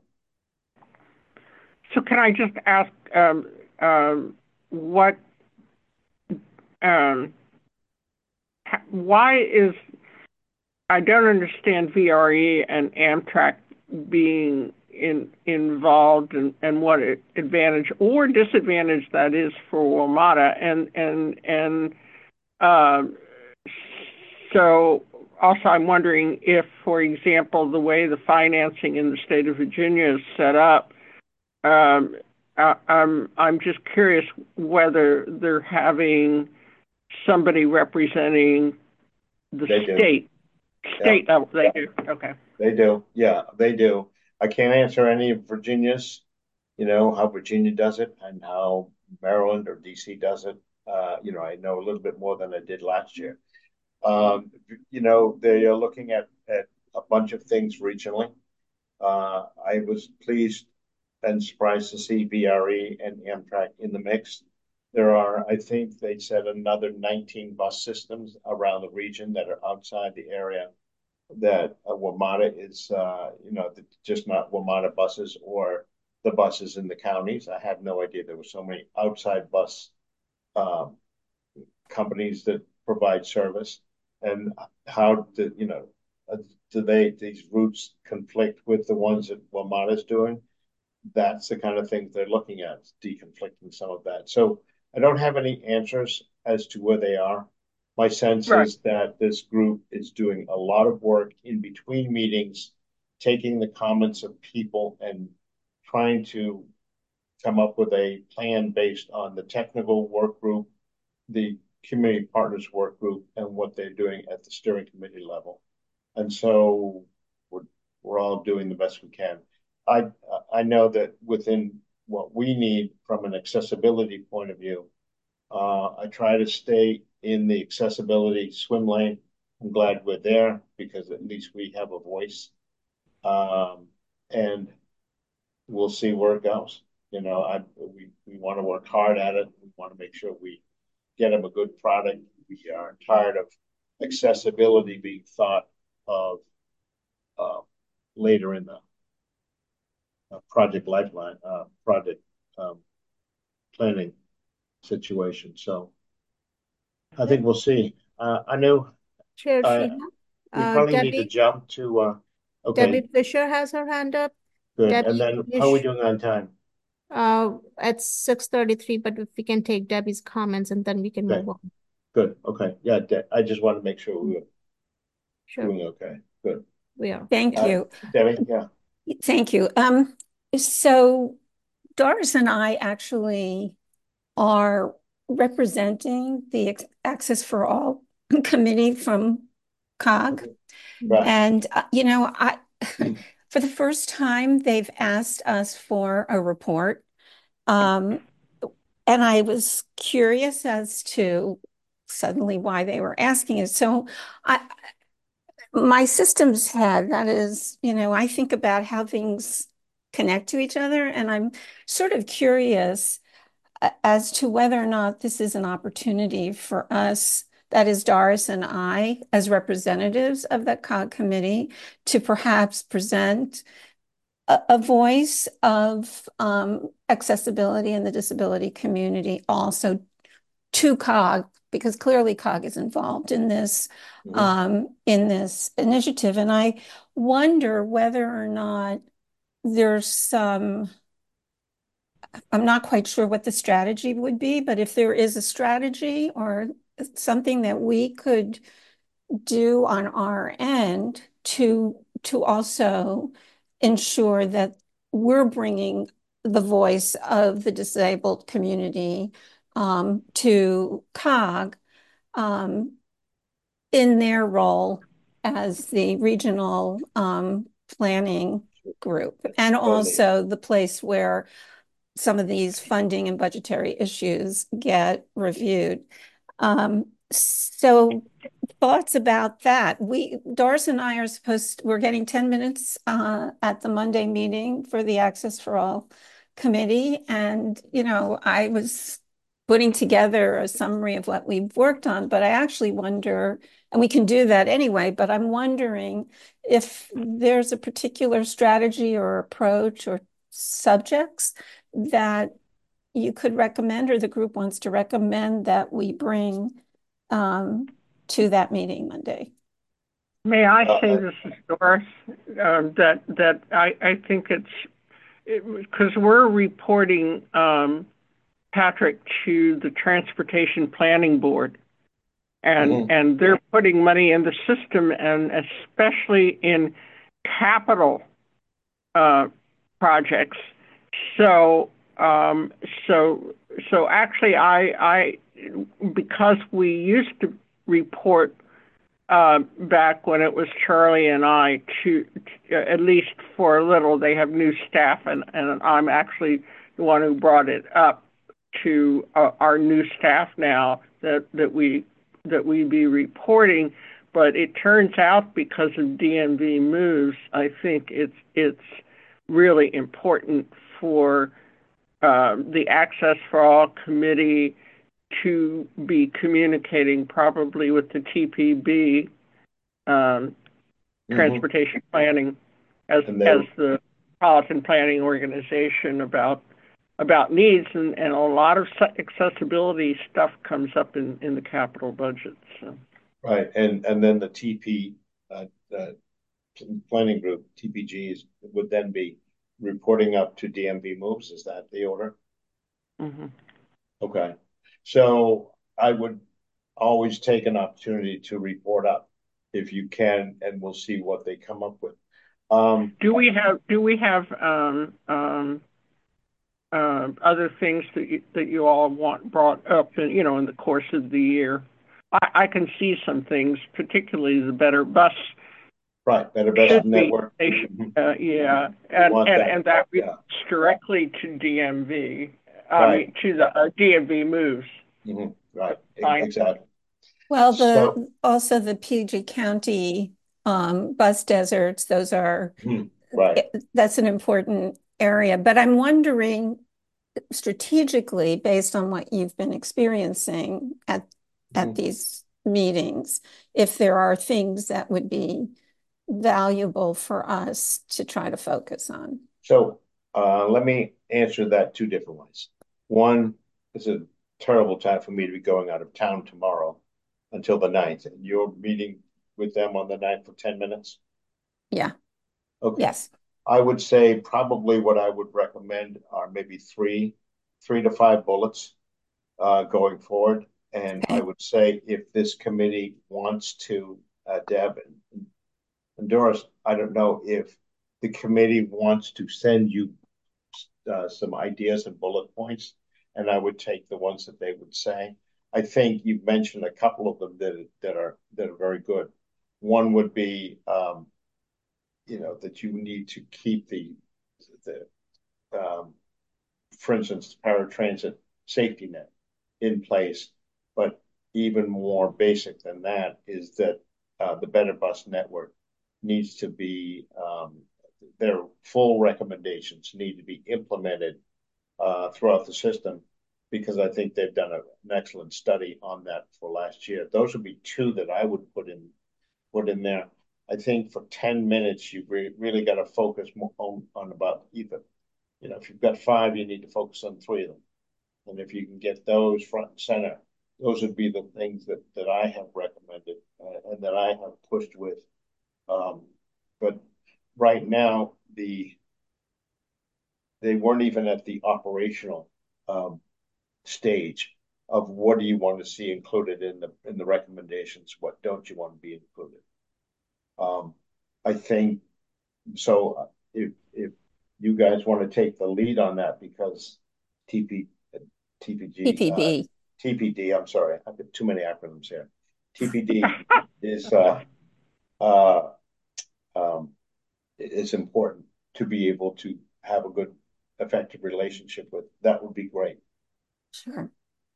So can I just ask, um, um, what, um, why is, I don't understand V R E and Amtrak being in, involved and, and what advantage or disadvantage that is for WMATA. And, and, and, um, so also I'm wondering if, for example, the way the financing in the state of Virginia is set up, um, I, I'm, I'm just curious whether they're having somebody representing the They do. state, state Yeah. level. They do. Okay. They do. Yeah, they do. I can't answer any of Virginia's, you know, how Virginia does it and how Maryland or D C does it. Uh, you know, I know a little bit more than I did last year. Um, you know, they are looking at, at a bunch of things regionally. Uh, I was pleased and surprised to see V R E and Amtrak in the mix. There are, I think they said, another nineteen bus systems around the region that are outside the area that uh, WMATA is, uh, you know, just not WMATA buses or the buses in the counties. I had no idea there were so many outside bus um, companies that provide service, and how do you know uh, do they these routes conflict with the ones that WMATA is doing? That's the kind of things they're looking at, deconflicting some of that. So I don't have any answers as to where they are. My sense Right. is that this group is doing a lot of work in between meetings, taking the comments of people and trying to come up with a plan based on the technical work group, the community partners work group, and what they're doing at the steering committee level. And so we're, we're all doing the best we can. I I know that within what we need from an accessibility point of view, uh, I try to stay in the accessibility swim lane. I'm glad we're there because at least we have a voice. Um, and we'll see where it goes. You know, I we, we want to work hard at it. We want to make sure we get them a good product. We are tired of accessibility being thought of uh, later in the uh, project lifeline, uh, project um, planning situation. So I think we'll see. Uh, I know Chair uh, Sheehan, we uh, probably need to Debbie, jump to, uh, okay, Debbie Fisher has her hand up. good. And Debbie, then you how are we sh- doing on time? uh, at six thirty-three, but if we can take Debbie's comments and then we can Okay, move on. good. Okay. Yeah, De- I just want to make sure we were Sure, doing okay. Good. we are. Thank Uh, you. Debbie, yeah. Thank you. Um, so Doris and I actually are representing the Ex- Access for All committee from COG. Right. And, uh, you know, I, for the first time, they've asked us for a report. Um, and I was curious as to suddenly why they were asking it. So I, my systems head, that is, you know, I think about how things connect to each other, and I'm sort of curious uh, as to whether or not this is an opportunity for us, that is Doris and I, as representatives of that COG committee, to perhaps present a, a voice of um, accessibility in the disability community also to COG, because clearly COG is involved in this Mhm. um, in this initiative. And I wonder whether or not there's some, I'm not quite sure what the strategy would be, but if there is a strategy or something that we could do on our end to to also ensure that we're bringing the voice of the disabled community um, to COG um, in their role as the regional um, planning group, and also the place where some of these funding and budgetary issues get reviewed. Um, so thoughts about that. We, Doris and I are supposed, we're getting ten minutes uh, at the Monday meeting for the Access for All committee. And, you know, I was putting together a summary of what we've worked on, but I actually wonder, and we can do that anyway, but I'm wondering if there's a particular strategy or approach or subjects that you could recommend, or the group wants to recommend, that we bring um, to that meeting Monday. May I say, this is Doris, um, that that I, I think it's because it, we're reporting um, Patrick to the Transportation Planning Board, and mm-hmm. and they're putting money in the system, and especially in capital uh, projects. So um, so so actually, I I because we used to report uh, back when it was Charlie and I, to, to at least for a little. They have new staff, and, and I'm actually the one who brought it up to uh, our new staff now that, that we that we be reporting. But it turns out, because of D M V moves, I think it's it's really important for uh, the Access for All committee to be communicating probably with the T P B, um, mm-hmm. Transportation Planning, as as the Metropolitan Planning Organization, about about needs, and, and a lot of accessibility stuff comes up in, in the capital budget. So. Right, and and then the T P uh, uh, planning group, T P Gs, would then be reporting up to D M V moves. Is that the order? Mm-hmm. Okay. So I would always take an opportunity to report up if you can, and we'll see what they come up with. Um, do we have do we have um, um, uh, other things that you, that you all want brought up, in, you know, in the course of the year? I, I can see some things, particularly the Better Bus. Right, Better Bus Network. Be, uh, yeah, and and that, and that relates yeah. directly to D M V. I right. mean, to the uh, D M V moves. Mm-hmm. Right, exactly. Well, the so, also the P G County um, bus deserts, those are, mm, right. That's an important area. But I'm wondering, strategically, based on what you've been experiencing at, at mm. these meetings, if there are things that would be valuable for us to try to focus on. So uh, let me answer that two different ways. One, it's a terrible time for me to be going out of town tomorrow until the ninth. And you're meeting with them on the ninth for ten minutes? Yeah. Okay. Yes. I would say probably what I would recommend are maybe three, three to five bullets uh, going forward. And okay. I would say if this committee wants to, uh, Deb and, and Doris, I don't know if the committee wants to send you uh, some ideas and bullet points, and I would take the ones that they would say. I think you've mentioned a couple of them that that are that are very good. One would be, um, you know, that you need to keep the the, um, for instance, paratransit safety net in place. But even more basic than that is that uh, the Better Bus Network needs to be um, their full recommendations need to be implemented uh, throughout the system, because I think they've done a, an excellent study on that for last year. Those would be two that I would put in put in there. I think for ten minutes, you've re really got to focus more on, on about either. You know, if you've got five, you need to focus on three of them. And if you can get those front and center, those would be the things that, that I have recommended uh, and that I have pushed with. Um, but right now, the they weren't even at the operational um, stage of what do you want to see included in the in the recommendations, what don't you want to be included. Um, I think so. If if you guys want to take the lead on that, because T P T P G T P B uh, T P D, I'm sorry, I've got too many acronyms here. T P D is uh, uh, um, is important to be able to have a good, effective relationship with. That would be great. Sure.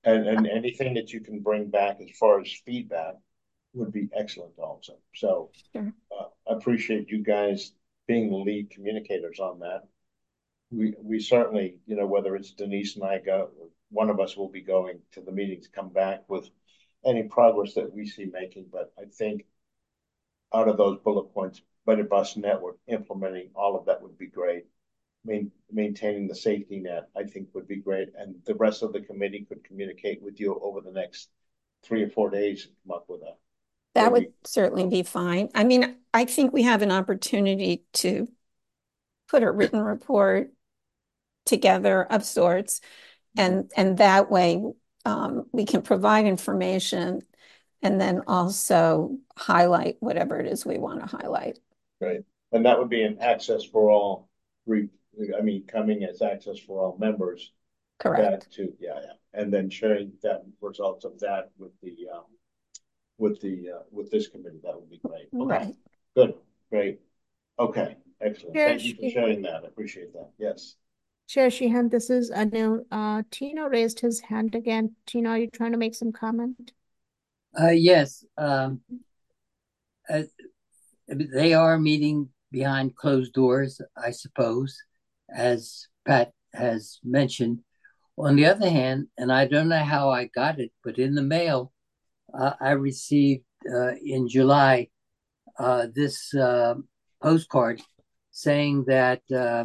And and anything that you can bring back as far as feedback would be excellent also. So Sure. uh, I appreciate you guys being the lead communicators on that. We we certainly, you know, whether it's Denise and I go, one of us will be going to the meeting to come back with any progress that we see making. But I think out of those bullet points, Better Bus Network, implementing all of that would be great. Main, maintaining the safety net, I think, would be great. And the rest of the committee could communicate with you over the next three or four days and come up with a. That would maybe, certainly be fine. I mean, I think we have an opportunity to put a written report together of sorts, and and that way um, we can provide information and then also highlight whatever it is we want to highlight. Right. And that would be an access for all, re, I mean, coming as access for all members. Correct. That too, yeah, yeah. And then sharing that results of that with the um, with the uh, with this committee, that would be great. Okay. Right. Good. Great. Okay. Excellent. Chair Thank you for Sheehan. sharing that. I appreciate that. Yes. Chair Sheehan, this is Anu. Uh, Tino raised his hand again. Tino, are you trying to make some comment? Uh, yes. Um, uh, they are meeting behind closed doors, I suppose, as Pat has mentioned. On the other hand, and I don't know how I got it, but in the mail, uh, I received uh, in July uh, this uh, postcard saying that uh,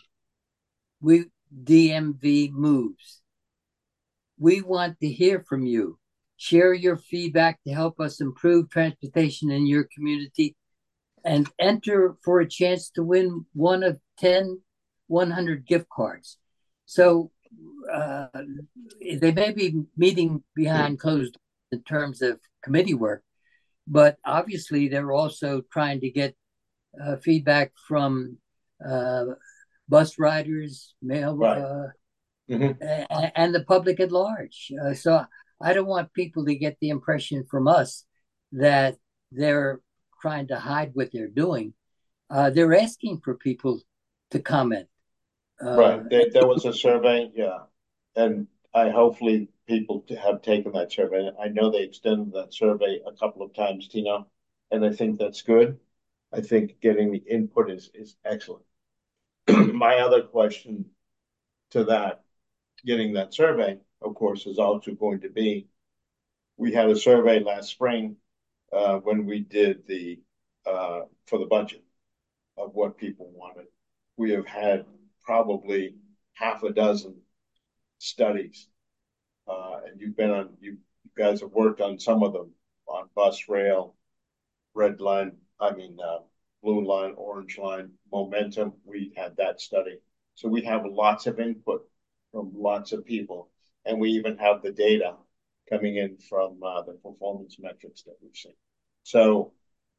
we D M V moves. We want to hear from you. Share your feedback to help us improve transportation in your community and enter for a chance to win one of ten one hundred gift cards. So uh, they may be meeting behind closed doors in terms of committee work, but obviously they're also trying to get uh, feedback from uh, bus riders, mail, Right. uh, Mhm. and, and the public at large. Uh, so I don't want people to get the impression from us that they're trying to hide what they're doing. Uh, they're asking for people to comment. Uh, Right. There, there was a survey, yeah. And I hopefully people have taken that survey. I know they extended that survey a couple of times, Tino, and I think that's good. I think getting the input is is excellent. My other question to that, getting that survey, of course, is also going to be, we had a survey last spring uh, when we did the uh, for the budget of what people wanted. We have had probably half a dozen studies, uh, and you've been on. You, you guys have worked on some of them on bus, rail, red line. I mean, uh, blue line, orange line, momentum. We had that study, so we have lots of input from lots of people, and we even have the data coming in from uh, the performance metrics that we've seen. So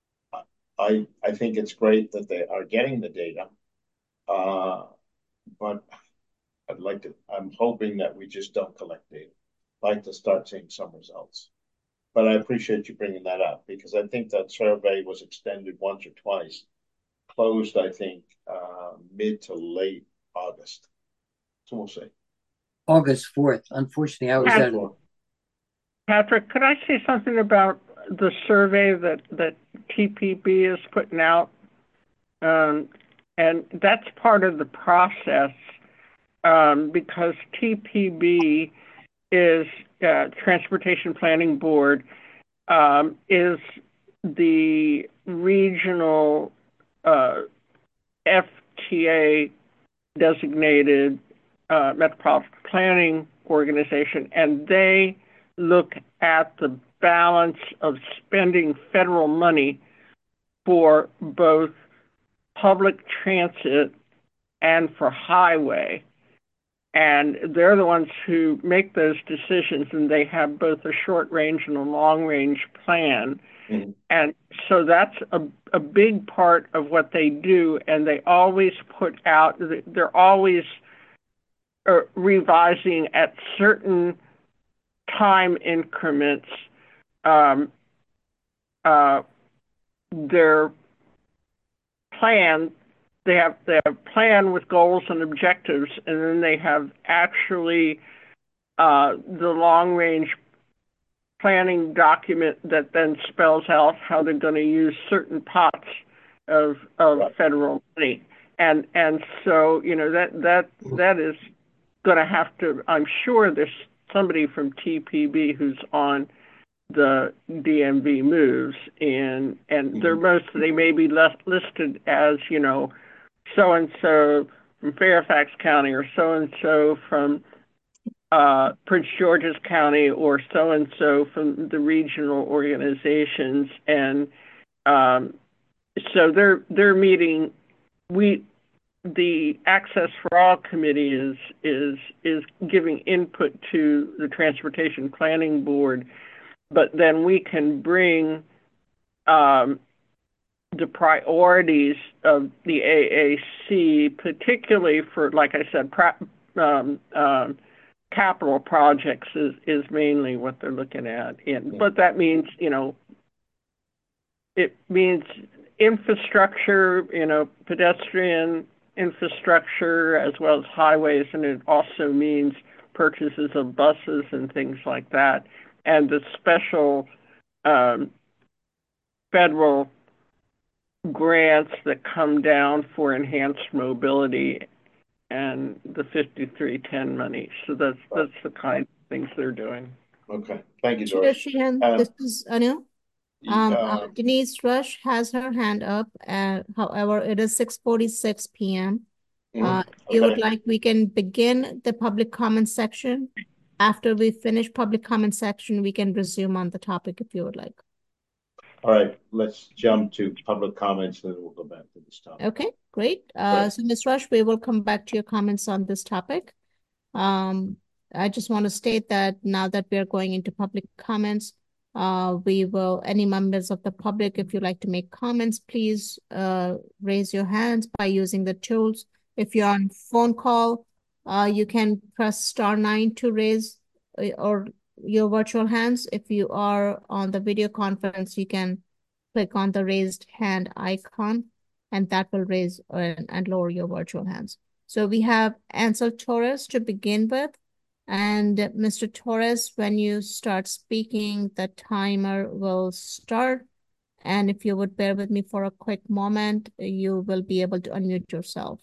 I I think it's great that they are getting the data, uh, but I'd like to. I'm hoping that we just don't collect data. I'd like to start seeing some results. But I appreciate you bringing that up because I think that survey was extended once or twice, closed I think uh, mid to late August. So we'll see. August fourth. Unfortunately, I was Pat- at Patrick, could I say something about the survey that, that T P B is putting out? Um, and that's part of the process um, because T P B is uh, Transportation Planning Board um, is the regional uh, F T A designated uh, metropolitan planning organization, and they look at the balance of spending federal money for both public transit and for highway. And they're the ones who make those decisions, and they have both a short range and a long range plan. Mm-hmm. And so that's a, a big part of what they do. And they always put out, they're always uh, revising at certain time increments um, uh, their plan. They have they have a plan with goals and objectives, and then they have actually uh, the long range planning document that then spells out how they're going to use certain pots of of right. federal money. And and so, you know, that that that is going to have to, I'm sure there's somebody from T P B who's on the D M V moves, and and mm-hmm. they're most, they may be less listed as, you know, so-and-so from Fairfax County or so-and-so from uh, Prince George's County or so-and-so from the regional organizations. And um, so they're, they're meeting, we, the Access for All committee is, is, is giving input to the Transportation Planning Board, but then we can bring um, the priorities of the A A C, particularly for, like I said, pra- um, um, capital projects is, is mainly what they're looking at. And, but that means, you know, it means infrastructure, you know, pedestrian infrastructure as well as highways, and it also means purchases of buses and things like that. And the special um, federal grants that come down for enhanced mobility and the fifty-three ten money. So that's that's the kind of things they're doing. Okay, thank you, Doris. Doris. Uh, this is Anu. Um, uh, uh, Denise Rush has her hand up. Uh, however, it is six forty-six p m Mm-hmm. Uh, if okay. you would like, we can begin the public comment section. After we finish public comment section, we can resume on the topic if you would like. All right, let's jump to public comments, and then we'll go back to this topic. Okay, great. Uh, right. So, Miz Rush, we will come back to your comments on this topic. Um, I just want to state that now that we are going into public comments, uh, we will, any members of the public, if you'd like to make comments, please uh, raise your hands by using the tools. If you're on phone call, uh, you can press star nine to raise uh, or your virtual hands. If you are on the video conference, you can click on the raised hand icon, and that will raise and, and lower your virtual hands. So we have Ansel Torres to begin with. And Mister Torres, when you start speaking, the timer will start. And if you would bear with me for a quick moment, you will be able to unmute yourself.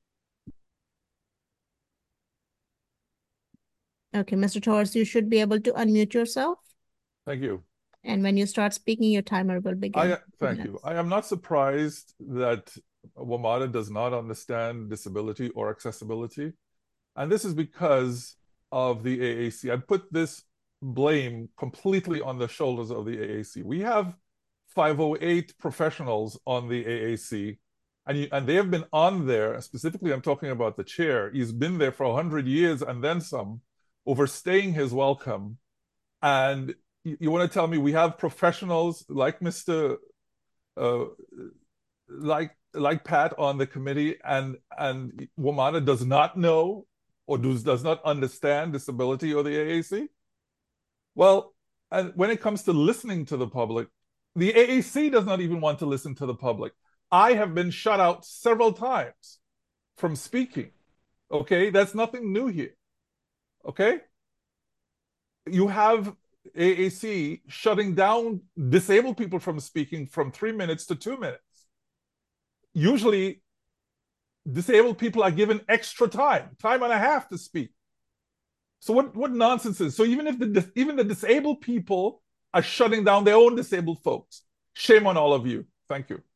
Okay, Mister Torres, you should be able to unmute yourself. Thank you. And when you start speaking, your timer will begin. I, thank you. I am not surprised that WMATA does not understand disability or accessibility. And this is because of the A A C. I put this blame completely on the shoulders of the A A C. We have five oh eight professionals on the A A C, and, you, and they have been on there, specifically I'm talking about the chair. He's been there for one hundred years and then some, overstaying his welcome. And you, you want to tell me we have professionals like Mister Uh, like like Pat on the committee, and and WMATA does not know or does, does not understand disability or the A A C? Well, and when it comes to listening to the public, the A A C does not even want to listen to the public. I have been shut out several times from speaking. Okay, that's nothing new here. Okay, you have A A C shutting down disabled people from speaking from three minutes to two minutes. Usually, disabled people are given extra time, time and a half to speak. So what, what nonsense is? So even if the even the disabled people are shutting down their own disabled folks, shame on all of you. Thank you.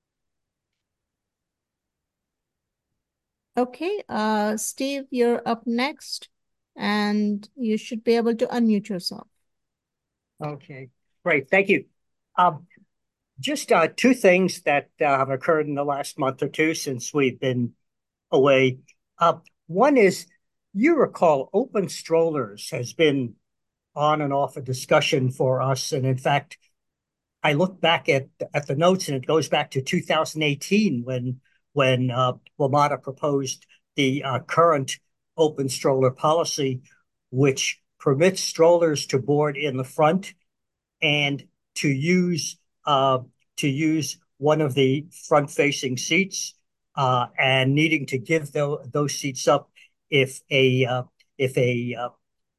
Okay, uh, Steve, you're up next, and you should be able to unmute yourself. Okay, great. Thank you. Um, just uh, two things that uh, have occurred in the last month or two since we've been away. Uh, one is, you recall, open strollers has been on and off a discussion for us. And in fact, I look back at, at the notes, and it goes back to two thousand eighteen when, when uh, WMATA proposed the uh, current open stroller policy, which permits strollers to board in the front and to use uh, to use one of the front-facing seats, uh, and needing to give the, those seats up if a uh, if a uh,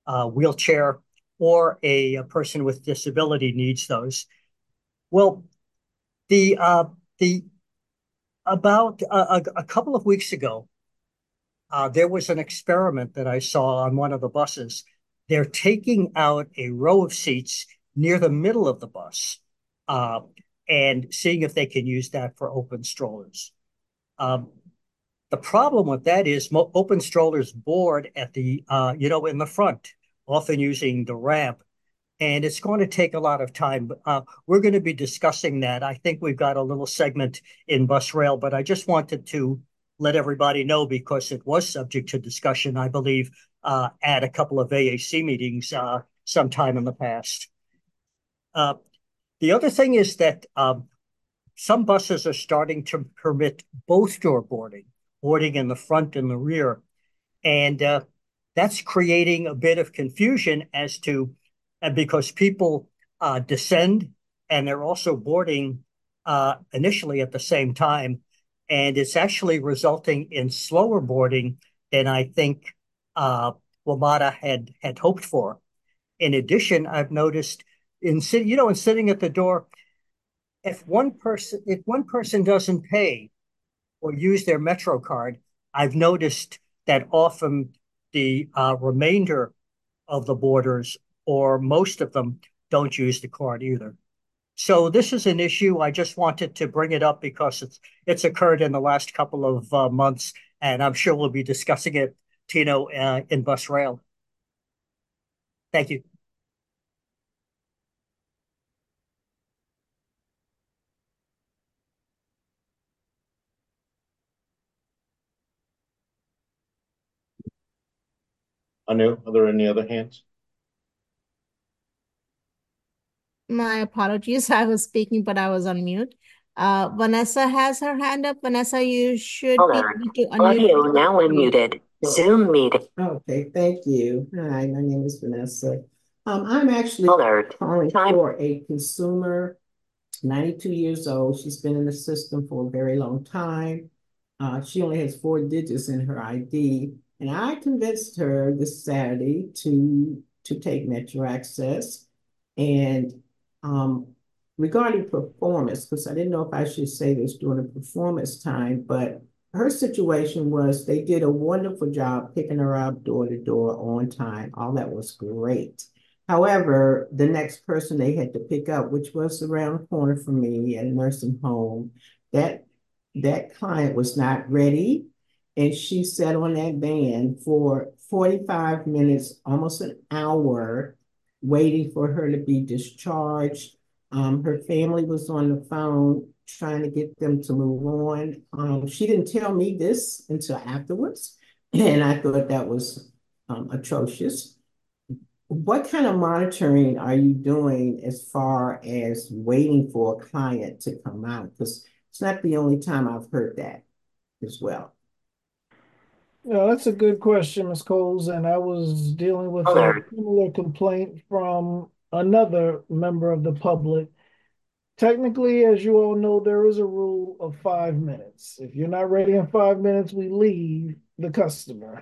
uh, wheelchair or a, a person with disability needs those. Well, the uh, the about a, a couple of weeks ago, uh, there was an experiment that I saw on one of the buses. They're taking out a row of seats near the middle of the bus uh, and seeing if they can use that for open strollers. Um, the problem with that is mo- open strollers board at the, uh, you know, in the front, often using the ramp, and it's going to take a lot of time. Uh, we're going to be discussing that. I think we've got a little segment in Bus Rail, but I just wanted to let everybody know because it was subject to discussion, I believe, uh, at a couple of A A C meetings uh, sometime in the past. Uh, the other thing is that um, some buses are starting to permit both door boarding, boarding in the front and the rear. And uh, that's creating a bit of confusion as to, and because people uh, descend and they're also boarding uh, initially at the same time. And it's actually resulting in slower boarding than I think uh, WMATA had, had hoped for. In addition, I've noticed in sitting, you know, in sitting at the door, if one person if one person doesn't pay or use their Metro card, I've noticed that often the uh, remainder of the boarders or most of them don't use the card either. So this is an issue. I just wanted to bring it up because it's it's occurred in the last couple of uh, months, and I'm sure we'll be discussing it, Tino, uh, in Bus Rail. Thank you. Anu, are there any other hands? My apologies. I was speaking, but I was on mute. Uh, Vanessa has her hand up. Vanessa, you should be Alert. able to unmute. Audio now unmuted. Zoom meeting. Okay, thank you. Hi, my name is Vanessa. Um, I'm actually Alert. calling Time. for a consumer, ninety-two years old. She's been in the system for a very long time. Uh, she only has four digits in her I D, and I convinced her this Saturday to to take Metro Access. And um, regarding performance, because I didn't know if I should say this during the performance time, but her situation was they did a wonderful job picking her up door to door on time. All that was great. However, the next person they had to pick up, which was around the corner from me at a nursing home, that that client was not ready. And she sat on that van for forty-five minutes, almost an hour, waiting for her to be discharged. Um, her family was on the phone trying to get them to move on. Um, she didn't tell me this until afterwards, and I thought that was um, atrocious. What kind of monitoring are you doing as far as waiting for a client to come out? Because it's not the only time I've heard that as well. Yeah, that's a good question, Miz Coles. And I was dealing with a Alert. similar complaint from another member of the public. Technically, as you all know, there is a rule of five minutes. If you're not ready in five minutes, we leave the customer.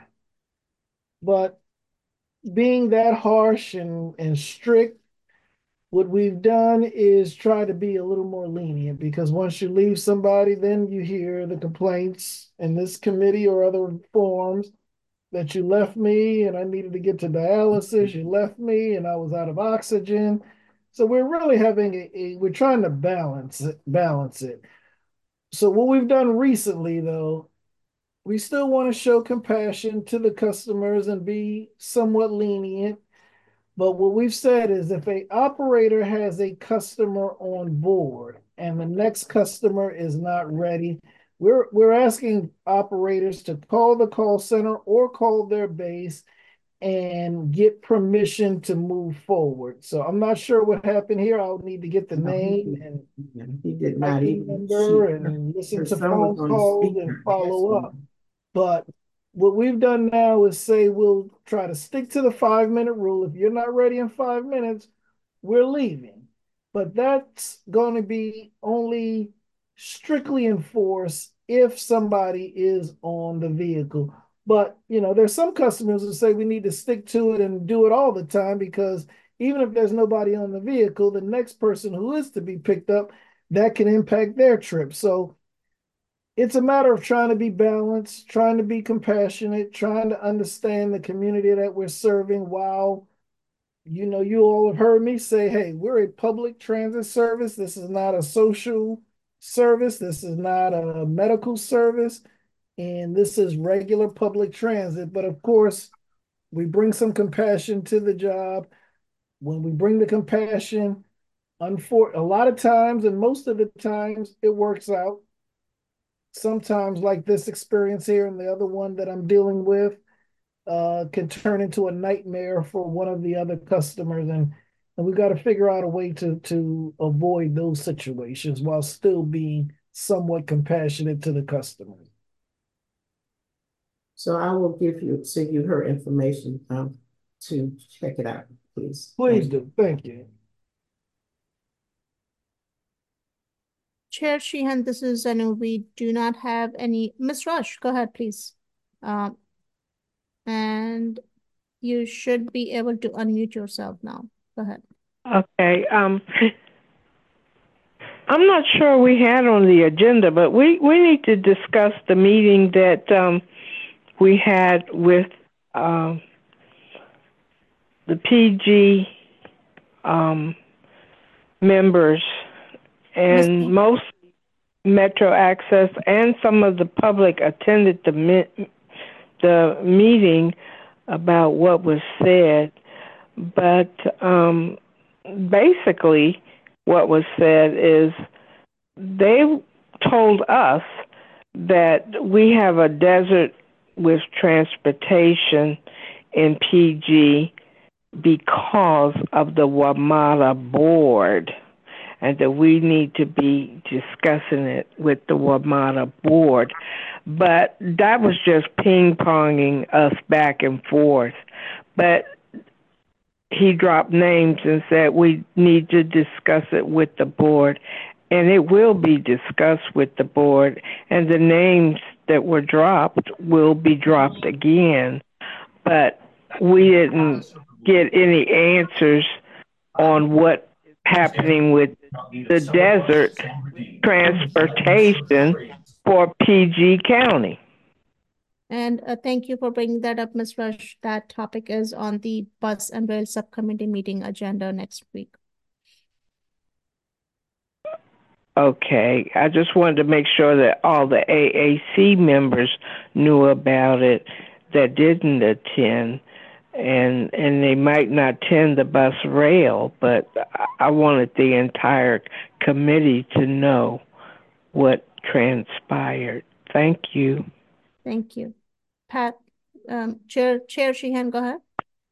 But being that harsh and, and strict, what we've done is try to be a little more lenient, because once you leave somebody, then you hear the complaints in this committee or other forums that you left me and I needed to get to dialysis, you left me and I was out of oxygen. So we're really having a, a we're trying to balance it, balance it. So what we've done recently though, we still want to show compassion to the customers and be somewhat lenient. But what we've said is if a operator has a customer on board and the next customer is not ready, we're we're asking operators to call the call center or call their base and get permission to move forward. So I'm not sure what happened here. I'll need to get the No, he name did, and yeah, he did I not D even, she, number her, and listen her to son was phone on the calls and speaker follow up. asking. But what we've done now is say we'll try to stick to the five minute rule. If you're not ready in five minutes, we're leaving. But that's going to be only strictly enforced if somebody is on the vehicle. But, you know, there's some customers who say we need to stick to it and do it all the time because even if there's nobody on the vehicle, the next person who is to be picked up, that can impact their trip. So it's a matter of trying to be balanced, trying to be compassionate, trying to understand the community that we're serving while, you know, you all have heard me say, hey, we're a public transit service. This is not a social service. This is not a medical service. And this is regular public transit. But of course, we bring some compassion to the job. When we bring the compassion, unfor- a lot of times, and most of the times, it works out. Sometimes, like this experience here and the other one that I'm dealing with, uh, can turn into a nightmare for one of the other customers, and and we've got to figure out a way to to avoid those situations while still being somewhat compassionate to the customer. So I will give you, send you her information um, to check it out, please. Please do. Thank you. Chair Sheehan, this is Anu. We do not have any. Miz Rush, go ahead, please. Um, and you should be able to unmute yourself now. Go ahead. Okay. Um, I'm not sure we had on the agenda, but we, we need to discuss the meeting that um, we had with um, the P G um, members, and most Metro Access and some of the public attended the mi- the meeting about what was said. But um, basically, what was said is they told us that we have a desert with transportation in P G because of the WMATA board, and that we need to be discussing it with the WMATA board. But that was just ping-ponging us back and forth. But he dropped names and said we need to discuss it with the board, and it will be discussed with the board, and the names that were dropped will be dropped again. But we didn't get any answers on what is happening with the desert transportation for P G County. And uh, thank you for bringing that up, Miz Rush. That topic is on the Bus and Rail Subcommittee meeting agenda next week. Okay, I just wanted to make sure that all the A A C members knew about it that didn't attend, and and they might not attend the bus rail, but I wanted the entire committee to know what transpired. Thank you. Thank you. Pat, um, Chair, Chair Sheehan, go ahead.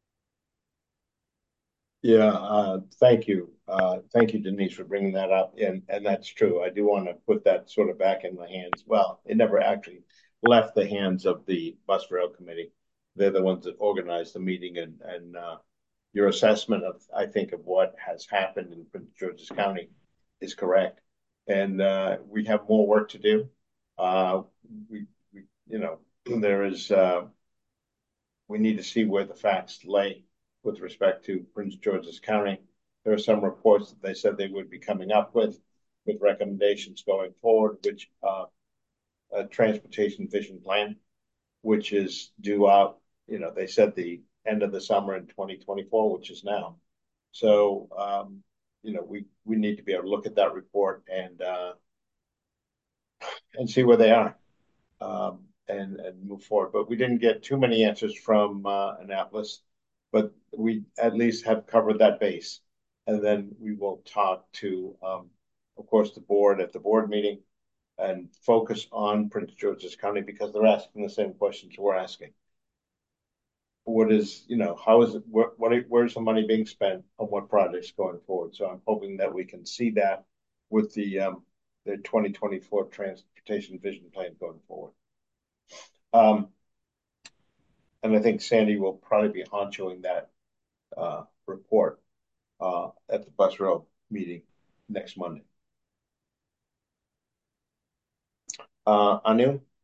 Yeah, uh, thank you. Uh, thank you, Denise, for bringing that up. And, and that's true. I do want to put that sort of back in the hands. Well, it never actually left the hands of the Bus Rail Committee. They're the ones that organized the meeting, and, and uh, your assessment of, I think, of what has happened in Prince George's County is correct. And uh, we have more work to do. Uh, we, we, you know, there is, uh, we need to see where the facts lay with respect to Prince George's County. There are some reports that they said they would be coming up with, with recommendations going forward, which uh, a transportation vision plan, which is due out, you know, they said the end of the summer in twenty twenty-four, which is now. So, um, you know, we, we need to be able to look at that report and, uh, and see where they are. Um, and, and move forward. But we didn't get too many answers from uh, Annapolis, but we at least have covered that base. And then we will talk to, um, of course, the board at the board meeting and focus on Prince George's County because they're asking the same questions we're asking. What is, you know, how is it, what, what, where's the money being spent on what projects going forward? So I'm hoping that we can see that with the, um, the twenty twenty-four transportation vision plan going forward. Um, and I think Sandy will probably be honchoing that uh, report uh, at the Bus Rail meeting next Monday. Uh, Anu?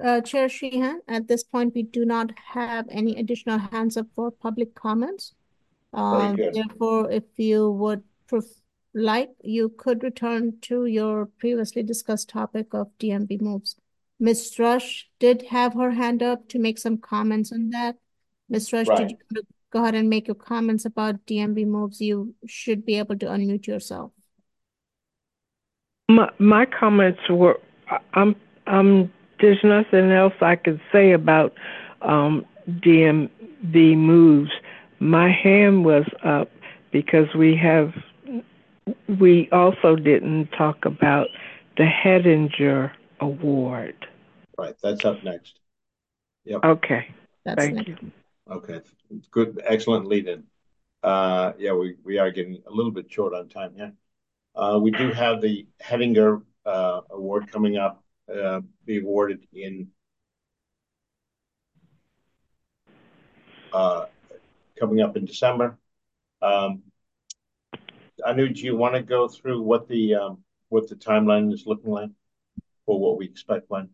uh, Chair Sheehan. At this point, we do not have any additional hands up for public comments. Very Um, good. therefore, if you would pref- like, you could return to your previously discussed topic of D M V moves. Miz Rush did have her hand up to make some comments on that. Miz Rush, did Right. you want to go ahead and make your comments about D M V moves? You should be able to unmute yourself. My my comments were, I'm I'm there's nothing else I could say about um, D M V moves. My hand was up because we have we also didn't talk about the Hedinger Award. Right, that's up next. Yep. Okay, That's thank next. you. Okay, good, excellent lead in. Uh, yeah, we, we are getting a little bit short on time here. Uh, we do have the Hedinger uh, Award coming up, uh, be awarded in uh, coming up in December. Um, Anu, do you want to go through what the um, what the timeline is looking like for what we expect when?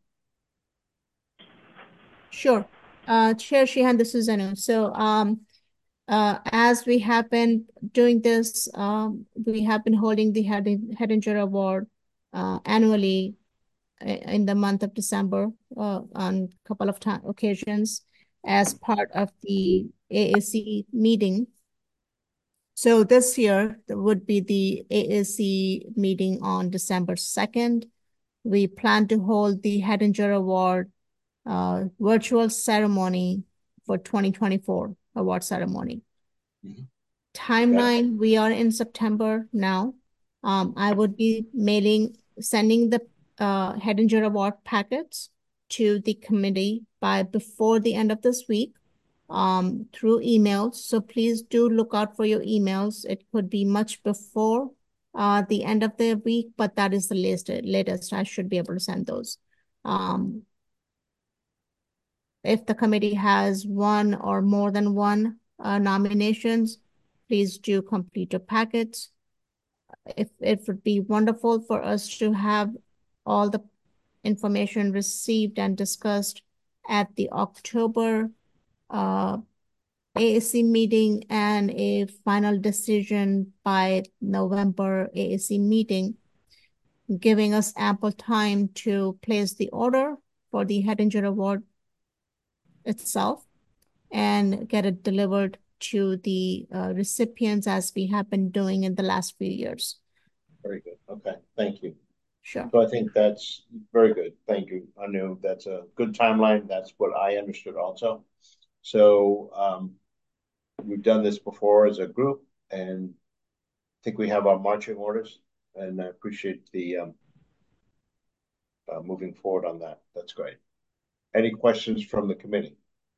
Sure. Uh, Chair Sheehan, this is Anu. So, um, uh, as we have been doing this, um, we have been holding the Hedinger Award uh, annually in the month of December uh, on a couple of time occasions as part of the A A C meeting. So this year there would be the A A C meeting on December second. We plan to hold the Hedinger Award uh, virtual ceremony for twenty twenty-four award ceremony. Mm-hmm. Timeline, we are in September now. Um, I would be mailing, sending the uh, Hedinger Award packets to the committee by before the end of this week um, through emails. So please do look out for your emails. It could be much before uh, the end of the week, but that is the latest, latest I should be able to send those. Um, if the committee has one or more than one uh, nominations, please do complete your packets. If it would be wonderful for us to have all the information received and discussed at the October uh, A A C meeting and a final decision by November A A C meeting, giving us ample time to place the order for the Hedinger Award itself and get it delivered to the uh, recipients as we have been doing in the last few years. Very good. Okay, thank you. Sure. So I think that's very good. Thank you, Anu. That's a good timeline. That's what I understood also. So um, we've done this before as a group, and I think we have our marching orders, and I appreciate the um, uh, moving forward on that. That's great. Any questions from the committee?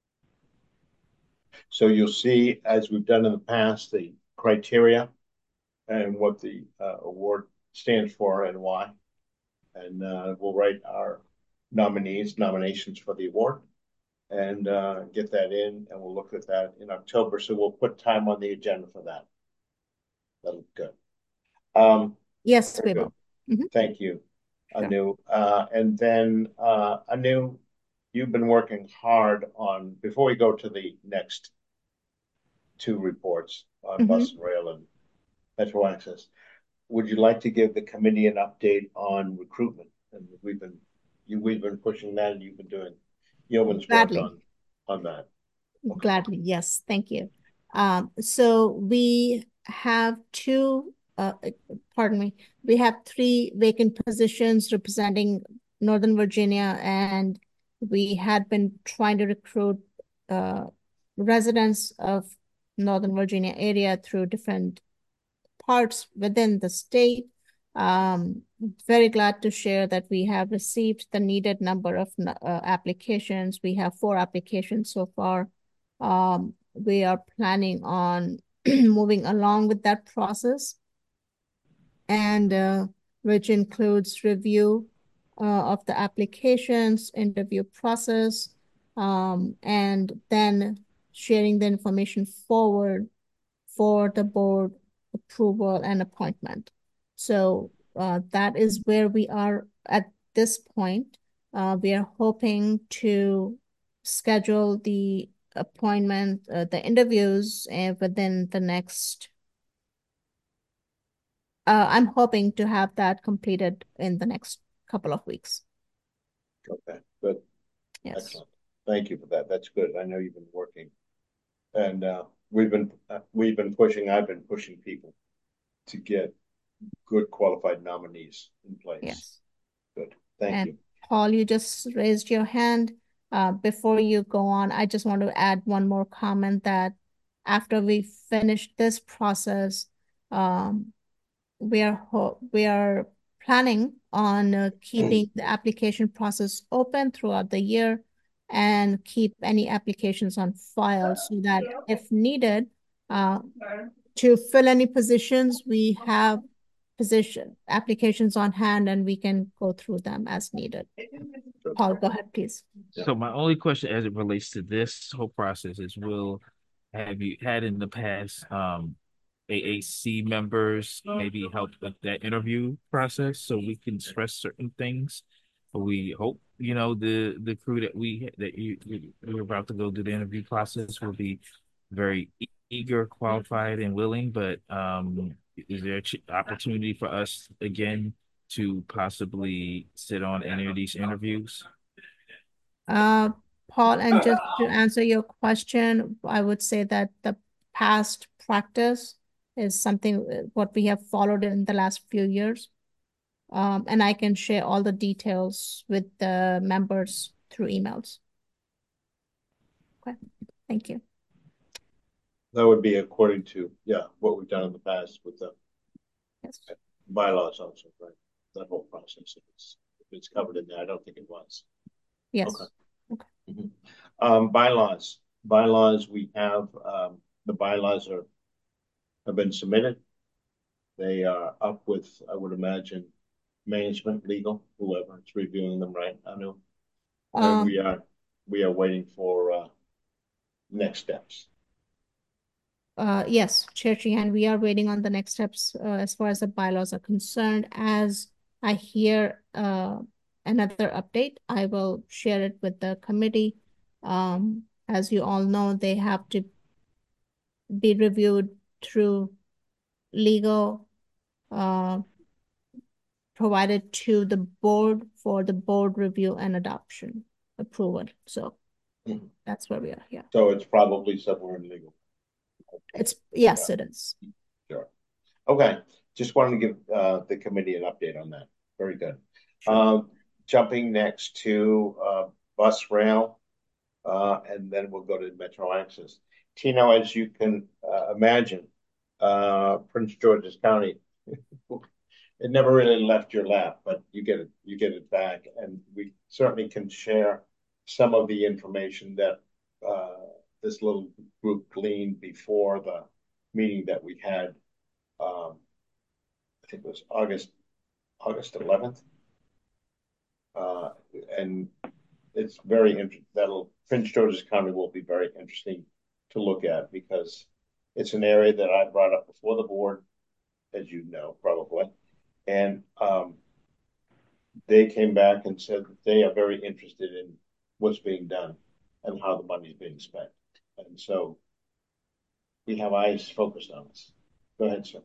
So you'll see, as we've done in the past, the criteria and what the uh, award stands for and why. And uh, we'll write our nominees, nominations for the award, and uh, get that in, and we'll look at that in October. So we'll put time on the agenda for that. That'll be good. Um, yes, we will. Mm-hmm. Thank you, sure. Anu. Uh, and then uh, Anu, you've been working hard on, before we go to the next two reports on mm-hmm. bus and rail and metro access, would you like to give the committee an update on recruitment? And we've been, you, we've been pushing that, and you've been doing yeoman's work on, on that. Okay. Gladly, yes, thank you. Um, so we have two, uh, pardon me, we have three vacant positions representing Northern Virginia, and we had been trying to recruit uh, residents of Northern Virginia area through different parts within the state. Um, very glad to share that we have received the needed number of uh, applications. We have four applications so far. Um, we are planning on moving along with that process, and uh, which includes review uh, of the applications, interview process, um, and then sharing the information forward for the board approval and appointment. So uh, that is where we are at this point. Uh, we are hoping to schedule the appointment, uh, the interviews uh, within the next. Uh, I'm hoping to have that completed in the next couple of weeks. Okay, good. Yes. Excellent. Thank you for that. That's good. I know you've been working, and uh, we've been uh, we've been pushing. I've been pushing people to get good qualified nominees in place. Yes. Good. Thank And you. Paul, you just raised your hand. Uh, before you go on, I just want to add one more comment that after we finish this process, um, we are ho we are planning on uh, keeping the application process open throughout the year and keep any applications on file so that if needed, uh, to fill any positions, we have position applications on hand and we can go through them as needed. Paul, go ahead, please. So my only question as it relates to this whole process is, will have you had in the past um A A C members maybe help with that interview process so we can stress certain things? We hope, you know, the the crew that we that you we're about to go do the interview process will be very e- eager, qualified, and willing. But um, is there an opportunity for us again to possibly sit on any of these interviews? Uh, Paul, and just to answer your question, I would say that the past practice is something uh, what we have followed in the last few years. Um, and I can share all the details with the members through emails. Okay, thank you. That would be according to, yeah, what we've done in the past with the Yes. bylaws also, right? That whole process. If it's, if it's covered in there, I don't think it was. Yes. Okay. Okay. Mm-hmm. Um, bylaws. Bylaws, we have, um, the bylaws are, have been submitted. They are up with, I would imagine, management, legal, whoever is reviewing them, right, Anu? And Um, we are, we are waiting for, uh, next steps. Uh, yes, Chair Sheehan, we are waiting on the next steps uh, as far as the bylaws are concerned. As I hear uh, another update, I will share it with the committee. Um, as you all know, they have to be reviewed through legal, uh, provided to the board for the board review and adoption approval. So Mhm. that's where we are here. So it's probably somewhere in legal. It's yes, it is. Sure. Okay. Just wanted to give uh, the committee an update on that. Very good. Sure. Um, jumping next to uh, bus rail, uh, and then we'll go to Metro Access. Tino, as you can uh, imagine, uh, Prince George's County, it never really left your lap, but you get it, you get it back, and we certainly can share some of the information that uh, this little group gleaned before the meeting that we had. Um, I think it was August August eleventh, uh, and it's very interesting. That'll Prince George's County will be very interesting to look at because it's an area that I brought up before the board, as you know, probably, and um, they came back and said that they are very interested in what's being done and how the money is being spent, and so we have eyes focused on us. Go ahead, sir.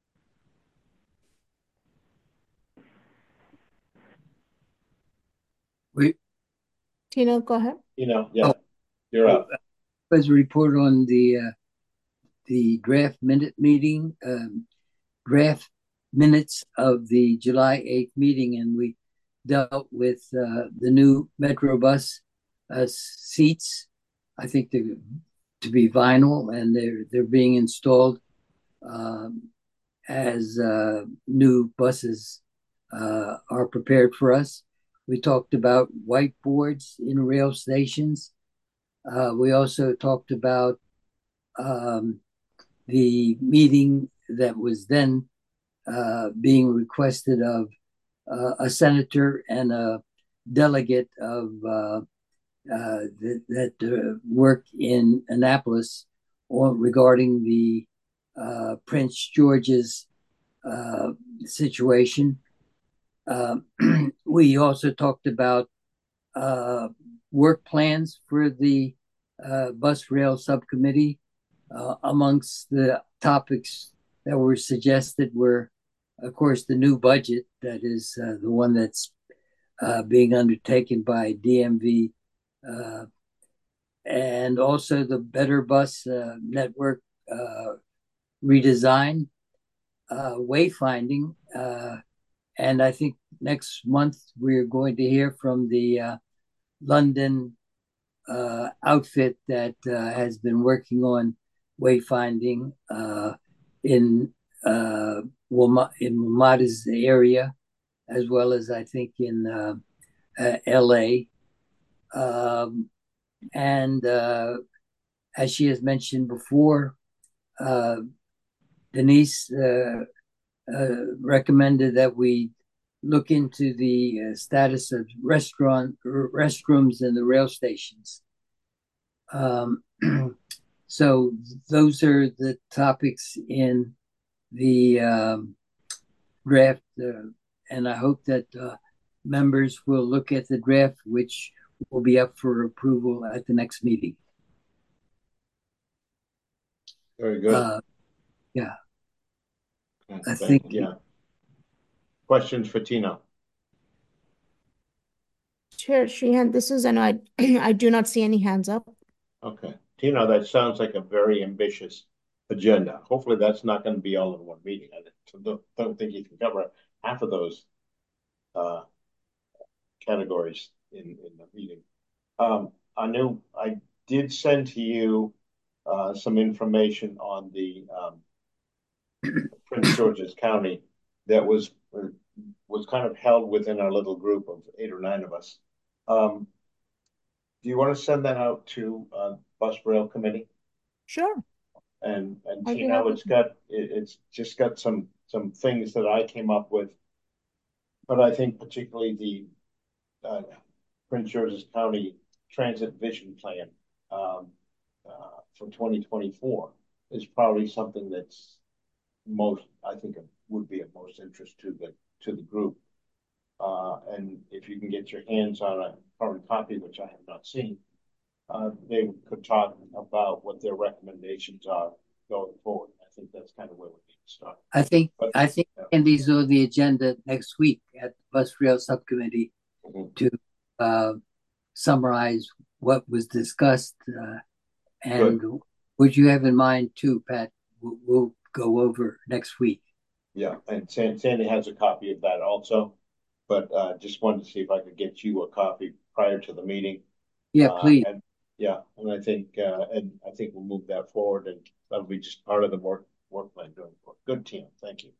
We, Tino, go ahead. You know, yeah, oh, you're up. As a report on the uh, the draft minute meeting, um, draft minutes of the July eighth meeting, and we dealt with uh, the new Metro bus uh, seats. I think they're to be vinyl, and they're they're being installed um, as uh, new buses uh, are prepared for us. We talked about whiteboards in rail stations. Uh, we also talked about um, the meeting that was then uh, being requested of uh, a senator and a delegate of uh, uh, that, that uh, work in Annapolis on, regarding the uh, Prince George's uh, situation. Uh, we also talked about uh, work plans for the uh, bus rail subcommittee. Uh, amongst the topics that were suggested were, of course, the new budget, that is uh, the one that's uh, being undertaken by D M V, uh, and also the Better Bus uh, Network uh, redesign, uh, wayfinding, uh, and I think next month we're going to hear from the uh, London uh, outfit that uh, has been working on wayfinding uh, in uh, Wilma- in WMATA's area, as well as I think in uh, uh, L A. Um, and uh, as she has mentioned before, uh, Denise uh, uh, recommended that we look into the uh, status of restaurant r- restrooms in the rail stations. Um, so those are the topics in the um, draft, uh, and I hope that uh, members will look at the draft, which will be up for approval at the next meeting. Very good. Uh, yeah. Okay, I thank- think yeah. Questions for Tina? Chair Sheehan, this is an I I do not see any hands up. Okay, Tina, that sounds like a very ambitious agenda. Hopefully that's not going to be all in one meeting. I don't, don't think you can cover half of those uh, categories in, in the meeting. Um, I knew I did send to you uh, some information on the um, Prince George's County that was was kind of held within our little group of eight or nine of us. Um, do you want to send that out to uh, Bus Rail Committee? Sure. And and I'd be Tina, happy it's got it, it's just got some some things that I came up with, but I think particularly the uh, Prince George's County Transit Vision Plan um, uh, for twenty twenty-four is probably something that's most, I think, would be of most interest to the to the group. Uh, and if you can get your hands on a current copy, which I have not seen, uh, they could talk about what their recommendations are going forward. I think that's kind of where we need to start. I think But, I think yeah. and these are the agenda next week at the Bus Rail Subcommittee Mhm. to uh, summarize what was discussed. Uh, and Good. what you have in mind too, Pat, we'll, we'll go over next week. Yeah, and San- Sandy has a copy of that also, but uh, just wanted to see if I could get you a copy prior to the meeting. Yeah, Uh, please. and yeah, and I think uh, and I think we'll move that forward, and that'll be just part of the work work plan going forward. Good, Tina. Thank you.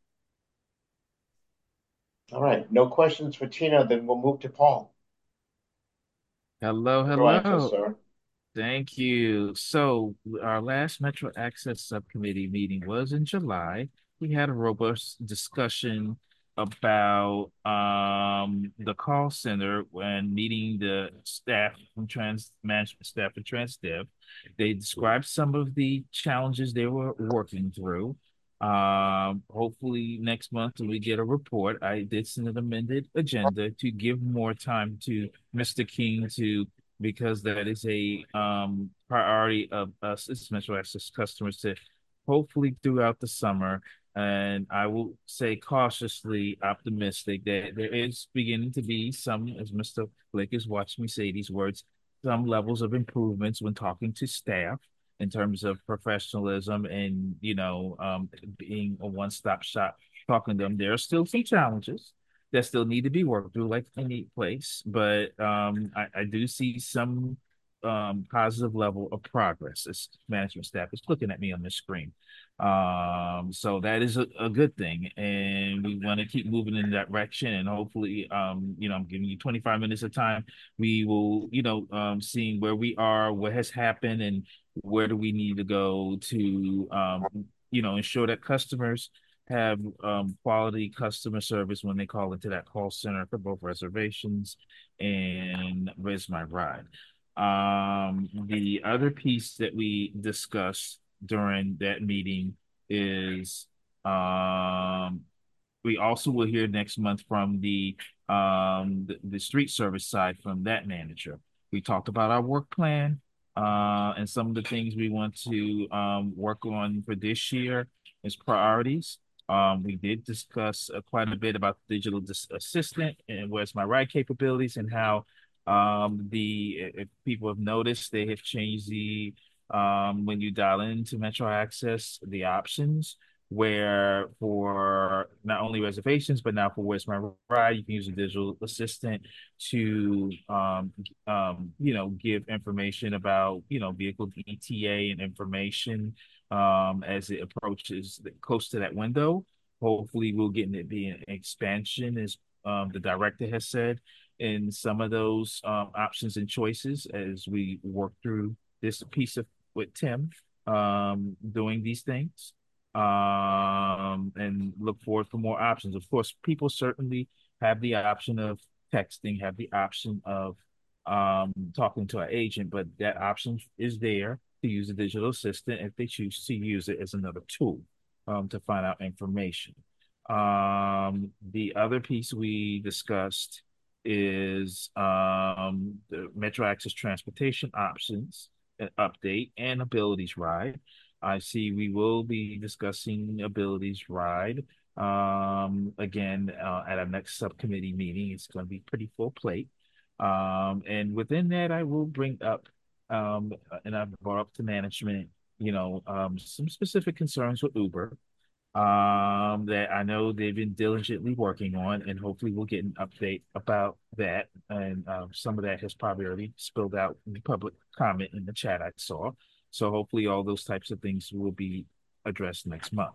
All right, no questions for Tina. Then we'll move to Paul. Hello, Metro Access, hello. sir. Thank you. So our last Metro Access Subcommittee meeting was in July. We had a robust discussion about um the call center when meeting the staff from trans management staff and TransDev. They described some of the challenges they were working through. Um, hopefully next month when we get a report, I did send an amended agenda to give more time to Mister King to because that is a um priority of us as Metro Access customers to hopefully throughout the summer. And I will say cautiously optimistic that there is beginning to be some, as Mister Blake has watched me say these words, some levels of improvements when talking to staff in terms of professionalism and, you know, um, being a one-stop shop, talking to them. There are still some challenges that still need to be worked through, like any place. But um, I, I do see some um, positive level of progress as management staff is looking at me on the screen. Um, so that is a, a good thing. And we want to keep moving in that direction. And hopefully, um, you know, I'm giving you twenty-five minutes of time. We will, you know, um, seeing where we are, what has happened, and where do we need to go to, um, you know, ensure that customers have um, quality customer service when they call into that call center for both reservations and Where's My Ride. Um, the other piece that we discussed during that meeting is um, we also will hear next month from the um the, the street service side from that manager. We talked about our work plan uh and some of the things we want to um work on for this year as priorities. Um, we did discuss uh, quite a bit about digital dis- assistant and where's my ride capabilities and how um the if people have noticed they have changed the um when you dial into Metro Access the options where for not only reservations, but now for Where's My Ride, you can use a digital assistant to, um, um, you know, give information about, you know, vehicle E T A and information um, as it approaches the, close to that window. Hopefully, we'll get it be an expansion, as um, the director has said, in some of those um, options and choices as we work through this piece of with Tim um, doing these things um, and look forward for more options. Of course, people certainly have the option of texting, have the option of um, talking to an agent, but that option is there to use a digital assistant if they choose to use it as another tool um, to find out information. Um, the other piece we discussed is um, the Metro Access transportation options, an update, and abilities ride. I see we will be discussing abilities ride um, again uh, at our next subcommittee meeting. It's going to be pretty full plate. Um, and within that, I will bring up, um, and I've brought up to management, you know, um, some specific concerns with Uber um, that I know they've been diligently working on, and hopefully we'll get an update about that. And um, some of that has probably already spilled out in the public comment in the chat I saw. So hopefully all those types of things will be addressed next month.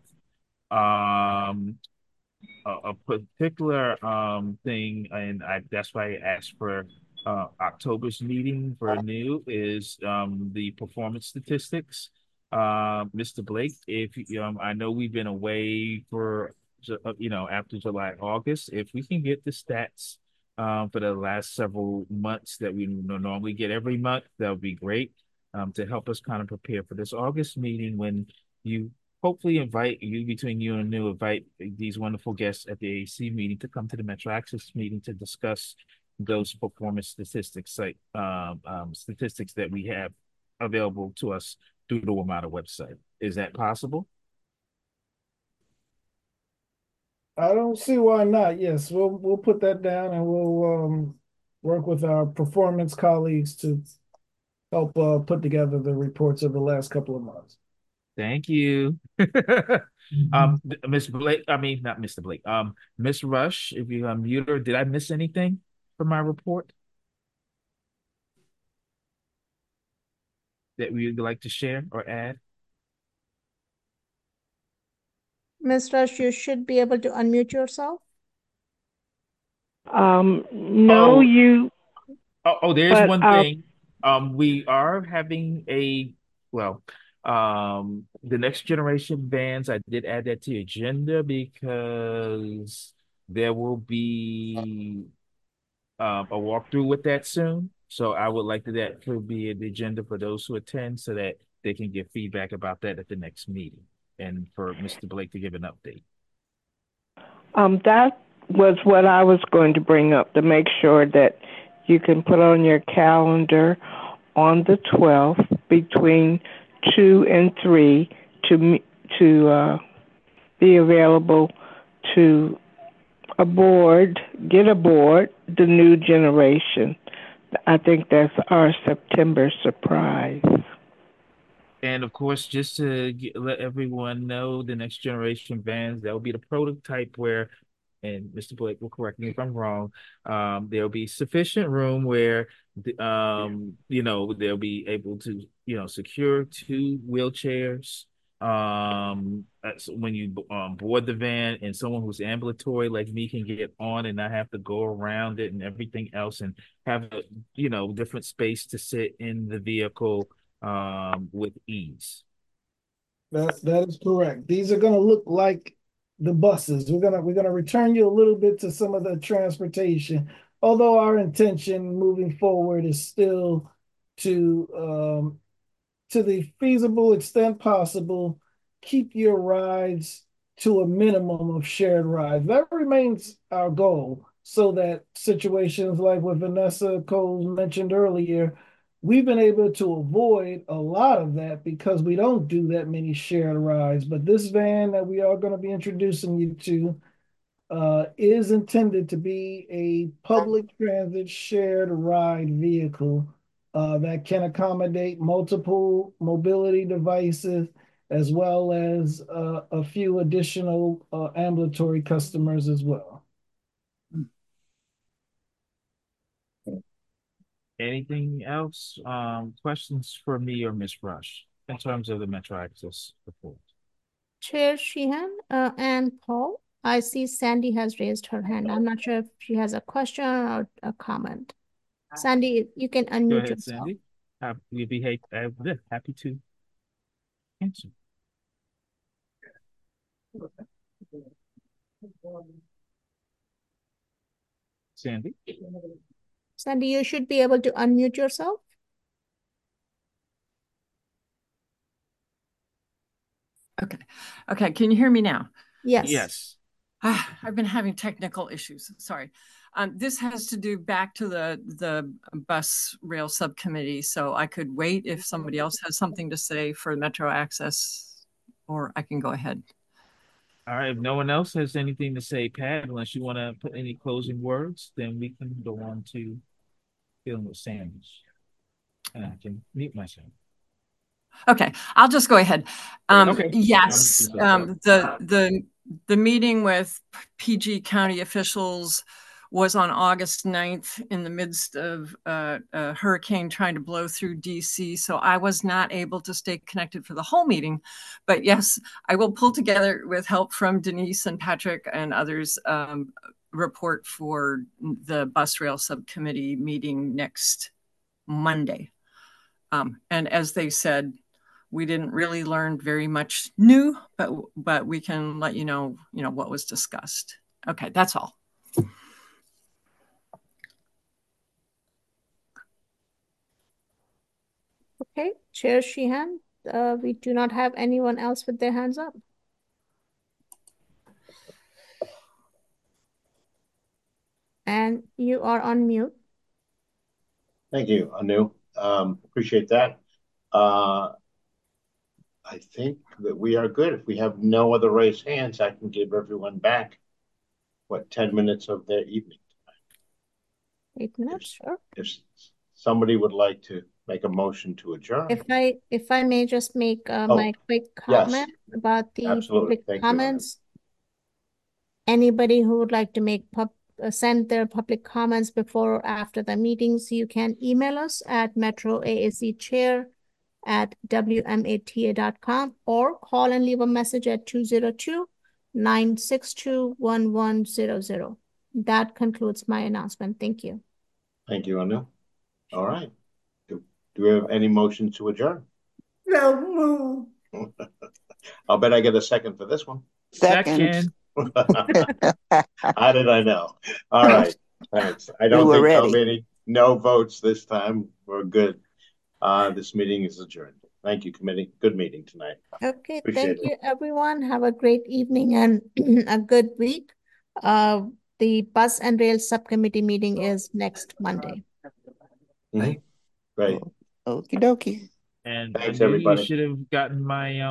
Um, a, a particular um thing, and I that's why I asked for uh October's meeting for new is um the performance statistics. Uh, Mister Blake, if um I know we've been away for ju- uh, you know after July, August, if we can get the stats um for the last several months that we no- normally get every month, that would be great um to help us kind of prepare for this August meeting when you hopefully invite you between you and New invite these wonderful guests at the A C meeting to come to the Metro Access meeting to discuss those performance statistics, like um, um, statistics that we have available to us through the WMATA website. Is that possible? I don't see why not. Yes, we'll we'll put that down and we'll um work with our performance colleagues to help uh put together the reports of the last couple of months. Thank you. Um, Miss Blake, I mean, not Mister Blake, um, Miss Rush, if you unmute her, did I miss anything from my report that we'd like to share or add? Miz Rush, you should be able to unmute yourself. Um, no, Oh, you, oh, oh, there's but one uh, thing. Um, we are having a, well, um, the next generation bands, I did add that to the agenda because there will be um, a walkthrough with that soon. So I would like that to be the agenda for those who attend so that they can give feedback about that at the next meeting and for Mister Blake to give an update. um, that was what I was going to bring up to make sure that you can put on your calendar on the twelfth between two and three to me- to uh, be available to aboard, get aboard the new generation. I think that's our September surprise. And of course, just to get, let everyone know, the next generation vans, that will be the prototype where, and Mister Blake will correct me if I'm wrong, um, there'll be sufficient room where, the, um, you know, they'll be able to, you know, secure two wheelchairs. Um, that's when you um, board the van, and someone who's ambulatory like me can get on and not have to go around it and everything else, and have a, you know, different space to sit in the vehicle um, with ease. That that is correct. These are gonna look like the buses. We're gonna we're gonna return you a little bit to some of the transportation, although our intention moving forward is still to um to the feasible extent possible, keep your rides to a minimum of shared rides. That remains our goal, so that situations like what Vanessa Coles mentioned earlier, we've been able to avoid a lot of that because we don't do that many shared rides. But this van that we are going to be introducing you to uh, is intended to be a public transit shared ride vehicle uh, that can accommodate multiple mobility devices, as well as uh, a few additional uh, ambulatory customers as well. Anything else? Um, questions for me or Miz Rush in terms of the Metro Access report? Chair Sheehan uh, and Paul, I see Sandy has raised her hand. I'm not sure if she has a question or a comment. Sandy, you can unmute Go ahead, yourself. Sandy. Uh, we'd be ha uh, happy to answer. Sandy? Sandy, you should be able to unmute yourself. Okay. Okay. Can you hear me now? Yes. Yes. Ah, I've been having technical issues. Sorry. Um, this has to do back to the the bus rail subcommittee. So I could wait if somebody else has something to say for Metro Access, or I can go ahead. All right. If no one else has anything to say, Pat, unless you want to put any closing words, then we can go on to dealing with Sanders. And I can mute myself. Okay, I'll just go ahead. Um, okay. Yes, um, the the the meeting with P G County officials was on August ninth in the midst of uh, a hurricane trying to blow through D C. So I was not able to stay connected for the whole meeting. But yes, I will pull together with help from Denise and Patrick and others um, report for the bus rail subcommittee meeting next Monday. Um, and as they said, we didn't really learn very much new, but but we can let you know, you know, what was discussed. Okay, that's all. Okay, Chair Sheehan, uh, we do not have anyone else with their hands up. And you are on mute. Thank you, Anu. Um, appreciate that. Uh, I think that we are good. If we have no other raised hands, I can give everyone back, what, ten minutes of their evening. Eight minutes, if, sure. If somebody would like to make a motion to adjourn. If I if I may just make uh, oh, my quick comment yes, about the absolutely. public Thank comments. You, Anybody who would like to make pub uh, send their public comments before or after the meetings, you can email us at metroaacchair at w m a t a dot com or call and leave a message at two zero two, nine six two, one one zero zero. That concludes my announcement. Thank you. Thank you, Anu. All right. Do, do we have any motion to adjourn? No move. I'll bet I get a second for this one. Second. How did I know? All right. Thanks. I don't we think ready. there'll be any no votes this time. We're good. Uh, this meeting is adjourned. Thank you, committee. Good meeting tonight. Okay, Appreciate thank it. you, everyone. Have a great evening and a good week. Uh, the bus and rail subcommittee meeting is next Monday. Mm-hmm. Great. Okie dokie. And thanks, I knew everybody. you should have gotten my um